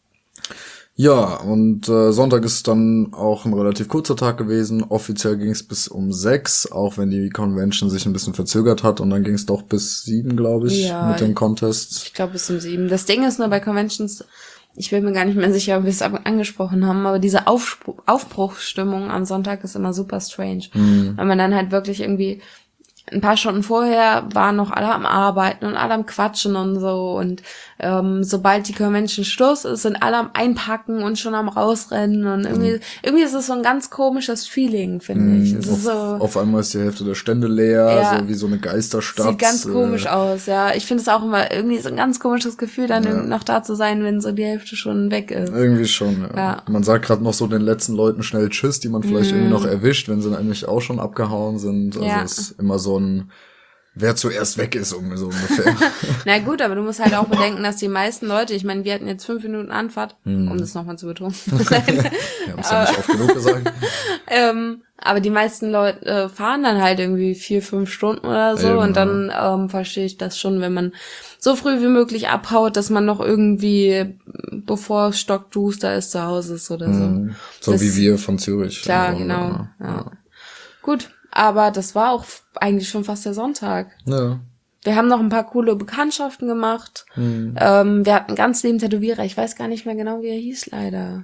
Ja, und Sonntag ist dann auch ein relativ kurzer Tag gewesen. Offiziell ging es bis um 6, auch wenn die Convention sich ein bisschen verzögert hat. Und dann ging es doch bis 7, glaube ich,
Ja,
mit den Contests.
Ich glaube bis um 7. Das Ding ist nur bei Conventions, ich bin mir gar nicht mehr sicher, ob wir es angesprochen haben, aber diese Aufbruchsstimmung am Sonntag ist immer super strange. Weil man dann halt wirklich irgendwie ein paar Stunden vorher waren noch alle am Arbeiten und alle am Quatschen und so. Und sobald die Convention Schluss ist, sind alle am Einpacken und schon am Rausrennen. Und irgendwie ist es so ein ganz komisches Feeling, finde ich. Es ist so,
auf einmal ist die Hälfte der Stände leer,
Ja.
so wie so eine Geisterstadt.
Sieht ganz komisch aus, ja. Ich finde es auch immer irgendwie so ein ganz komisches Gefühl, dann noch da zu sein, wenn so die Hälfte schon weg ist.
Irgendwie schon, ja.
Ja.
Man sagt gerade noch so den letzten Leuten schnell Tschüss, die man vielleicht irgendwie noch erwischt, wenn sie eigentlich auch schon abgehauen sind. Also
Ja.
es ist immer so ein, wer zuerst weg ist, so ungefähr.
Na gut, aber du musst halt auch bedenken, dass die meisten Leute, ich meine, wir hatten jetzt 5 Minuten Anfahrt, um das nochmal zu betonen.
Wir haben es ja nicht oft genug gesagt.
Aber die meisten Leute fahren dann halt irgendwie 4-5 Stunden oder so.
Eben,
und dann verstehe ich das schon, wenn man so früh wie möglich abhaut, dass man noch irgendwie, bevor es stockduster ist, zu Hause ist oder so.
So
Das-
wie wir von Zürich.
Klar,
im Grunde,
genau.
ne?
Ja. Gut, aber das war auch eigentlich schon fast der Sonntag.
Ja.
Wir haben noch ein paar coole Bekanntschaften gemacht. Wir hatten einen ganz lieben Tätowierer, ich weiß gar nicht mehr genau, wie er hieß leider.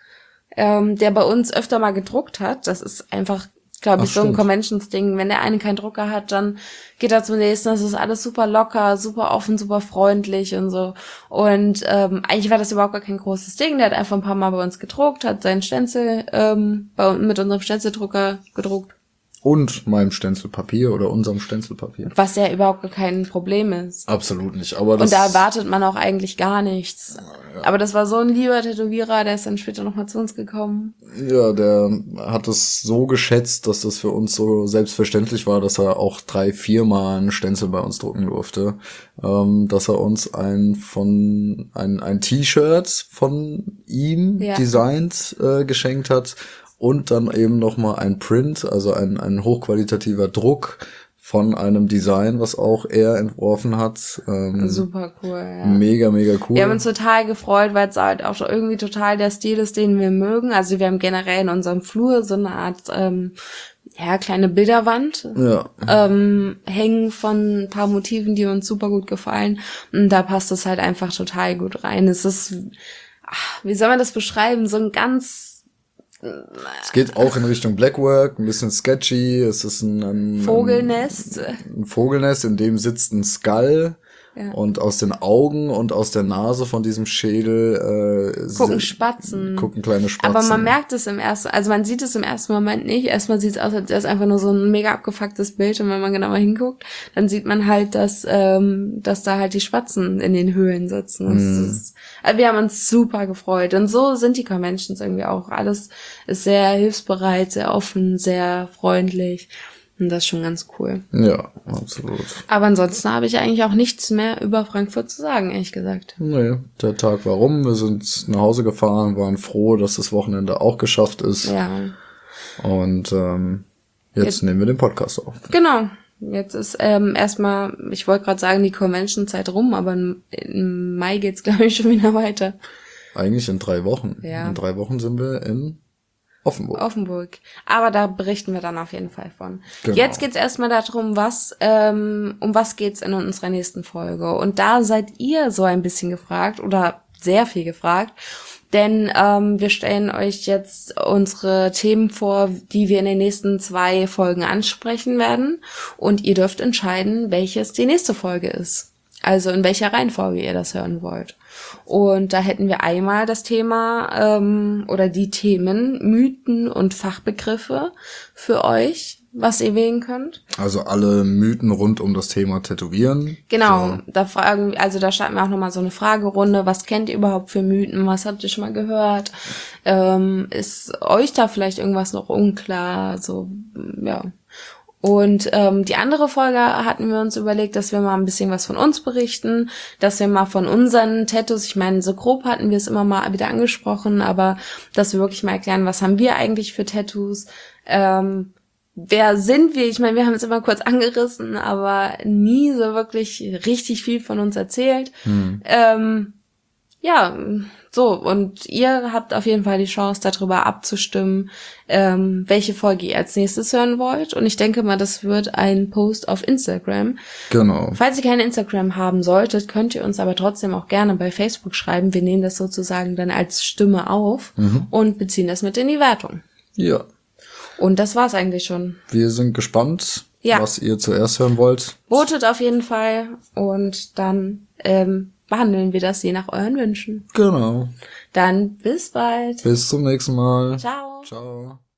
Der bei uns öfter mal gedruckt hat. Das ist einfach, glaube ich,
Ach,
so ein
stimmt.
Conventions-Ding. Wenn der eine keinen Drucker hat, dann geht er zum nächsten. Das ist alles super locker, super offen, super freundlich und so. Und eigentlich war das überhaupt gar kein großes Ding. Der hat einfach ein paar Mal bei uns gedruckt, hat seinen Stencil mit unserem Stencildrucker gedruckt.
und meinem Stencilpapier oder unserem Stencilpapier.
Was ja überhaupt kein Problem ist.
Absolut nicht. Aber das,
und da erwartet man auch eigentlich gar nichts.
Ja.
Aber das war so ein lieber Tätowierer, der ist dann später nochmal zu uns gekommen.
Ja, der hat es so geschätzt, dass das für uns so selbstverständlich war, dass er auch 3-4 Mal einen Stencil bei uns drucken durfte. Dass er uns ein T-Shirt von ihm designt geschenkt hat. Und dann eben nochmal ein Print, also ein hochqualitativer Druck von einem Design, was auch er entworfen hat.
Super cool, ja.
Mega, mega cool.
Wir haben uns total gefreut, weil es halt auch irgendwie total der Stil ist, den wir mögen. Also wir haben generell in unserem Flur so eine Art, kleine Bilderwand hängen von ein paar Motiven, die uns super gut gefallen. Und da passt es halt einfach total gut rein. Es ist, wie soll man das beschreiben, so ein ganz...
Es geht auch in Richtung Blackwork, ein bisschen sketchy. Es ist ein
Vogelnest.
Ein Vogelnest, in dem sitzt ein Skull. Ja. Und aus den Augen und aus der Nase von diesem Schädel
gucken Spatzen.
Gucken kleine Spatzen.
Aber man merkt es also man sieht es im ersten Moment nicht. Erstmal sieht es aus, als wäre es einfach nur so ein mega abgefucktes Bild. Und wenn man genauer hinguckt, dann sieht man halt, dass da halt die Spatzen in den Höhlen sitzen. Also wir haben uns super gefreut. Und so sind die Conventions irgendwie auch. Alles ist sehr hilfsbereit, sehr offen, sehr freundlich. Und das ist schon ganz cool.
Ja, absolut.
Aber ansonsten habe ich eigentlich auch nichts mehr über Frankfurt zu sagen, ehrlich gesagt.
Nee, der Tag war rum. Wir sind nach Hause gefahren, waren froh, dass das Wochenende auch geschafft ist.
Ja.
Und jetzt nehmen wir den Podcast auf.
Genau. Jetzt ist erstmal, ich wollte gerade sagen, die Convention-Zeit rum, aber im Mai geht's, glaube ich, schon wieder weiter.
Eigentlich in 3 Wochen.
Ja.
In 3 Wochen sind wir in Offenburg.
Aber da berichten wir dann auf jeden Fall von.
Genau.
Jetzt geht's erstmal darum, um was geht's in unserer nächsten Folge. Und da seid ihr so ein bisschen gefragt oder sehr viel gefragt. Denn wir stellen euch jetzt unsere Themen vor, die wir in den nächsten 2 Folgen ansprechen werden. Und ihr dürft entscheiden, welches die nächste Folge ist. Also in welcher Reihenfolge ihr das hören wollt. Und da hätten wir einmal das Thema oder die Themen Mythen und Fachbegriffe für euch, was ihr wählen könnt.
Also alle Mythen rund um das Thema Tätowieren.
Genau,
So.
da starten wir auch nochmal so eine Fragerunde. Was kennt ihr überhaupt für Mythen? Was habt ihr schon mal gehört? Ist euch da vielleicht irgendwas noch unklar? So, ja. Und die andere Folge hatten wir uns überlegt, dass wir mal ein bisschen was von uns berichten, dass wir mal von unseren Tattoos, ich meine, so grob hatten wir es immer mal wieder angesprochen, aber dass wir wirklich mal erklären, was haben wir eigentlich für Tattoos, wer sind wir? Ich meine, wir haben es immer kurz angerissen, aber nie so wirklich richtig viel von uns erzählt. Ja, so, und ihr habt auf jeden Fall die Chance, darüber abzustimmen, welche Folge ihr als nächstes hören wollt. Und ich denke mal, das wird ein Post auf Instagram.
Genau.
Falls ihr kein Instagram haben solltet, könnt ihr uns aber trotzdem auch gerne bei Facebook schreiben. Wir nehmen das sozusagen dann als Stimme auf und beziehen das mit in die Wertung.
Ja.
Und das war's eigentlich schon.
Wir sind gespannt, was ihr zuerst hören wollt.
Votet auf jeden Fall und dann behandeln wir das je nach euren Wünschen.
Genau.
Dann bis bald.
Bis zum nächsten Mal.
Ciao.
Ciao.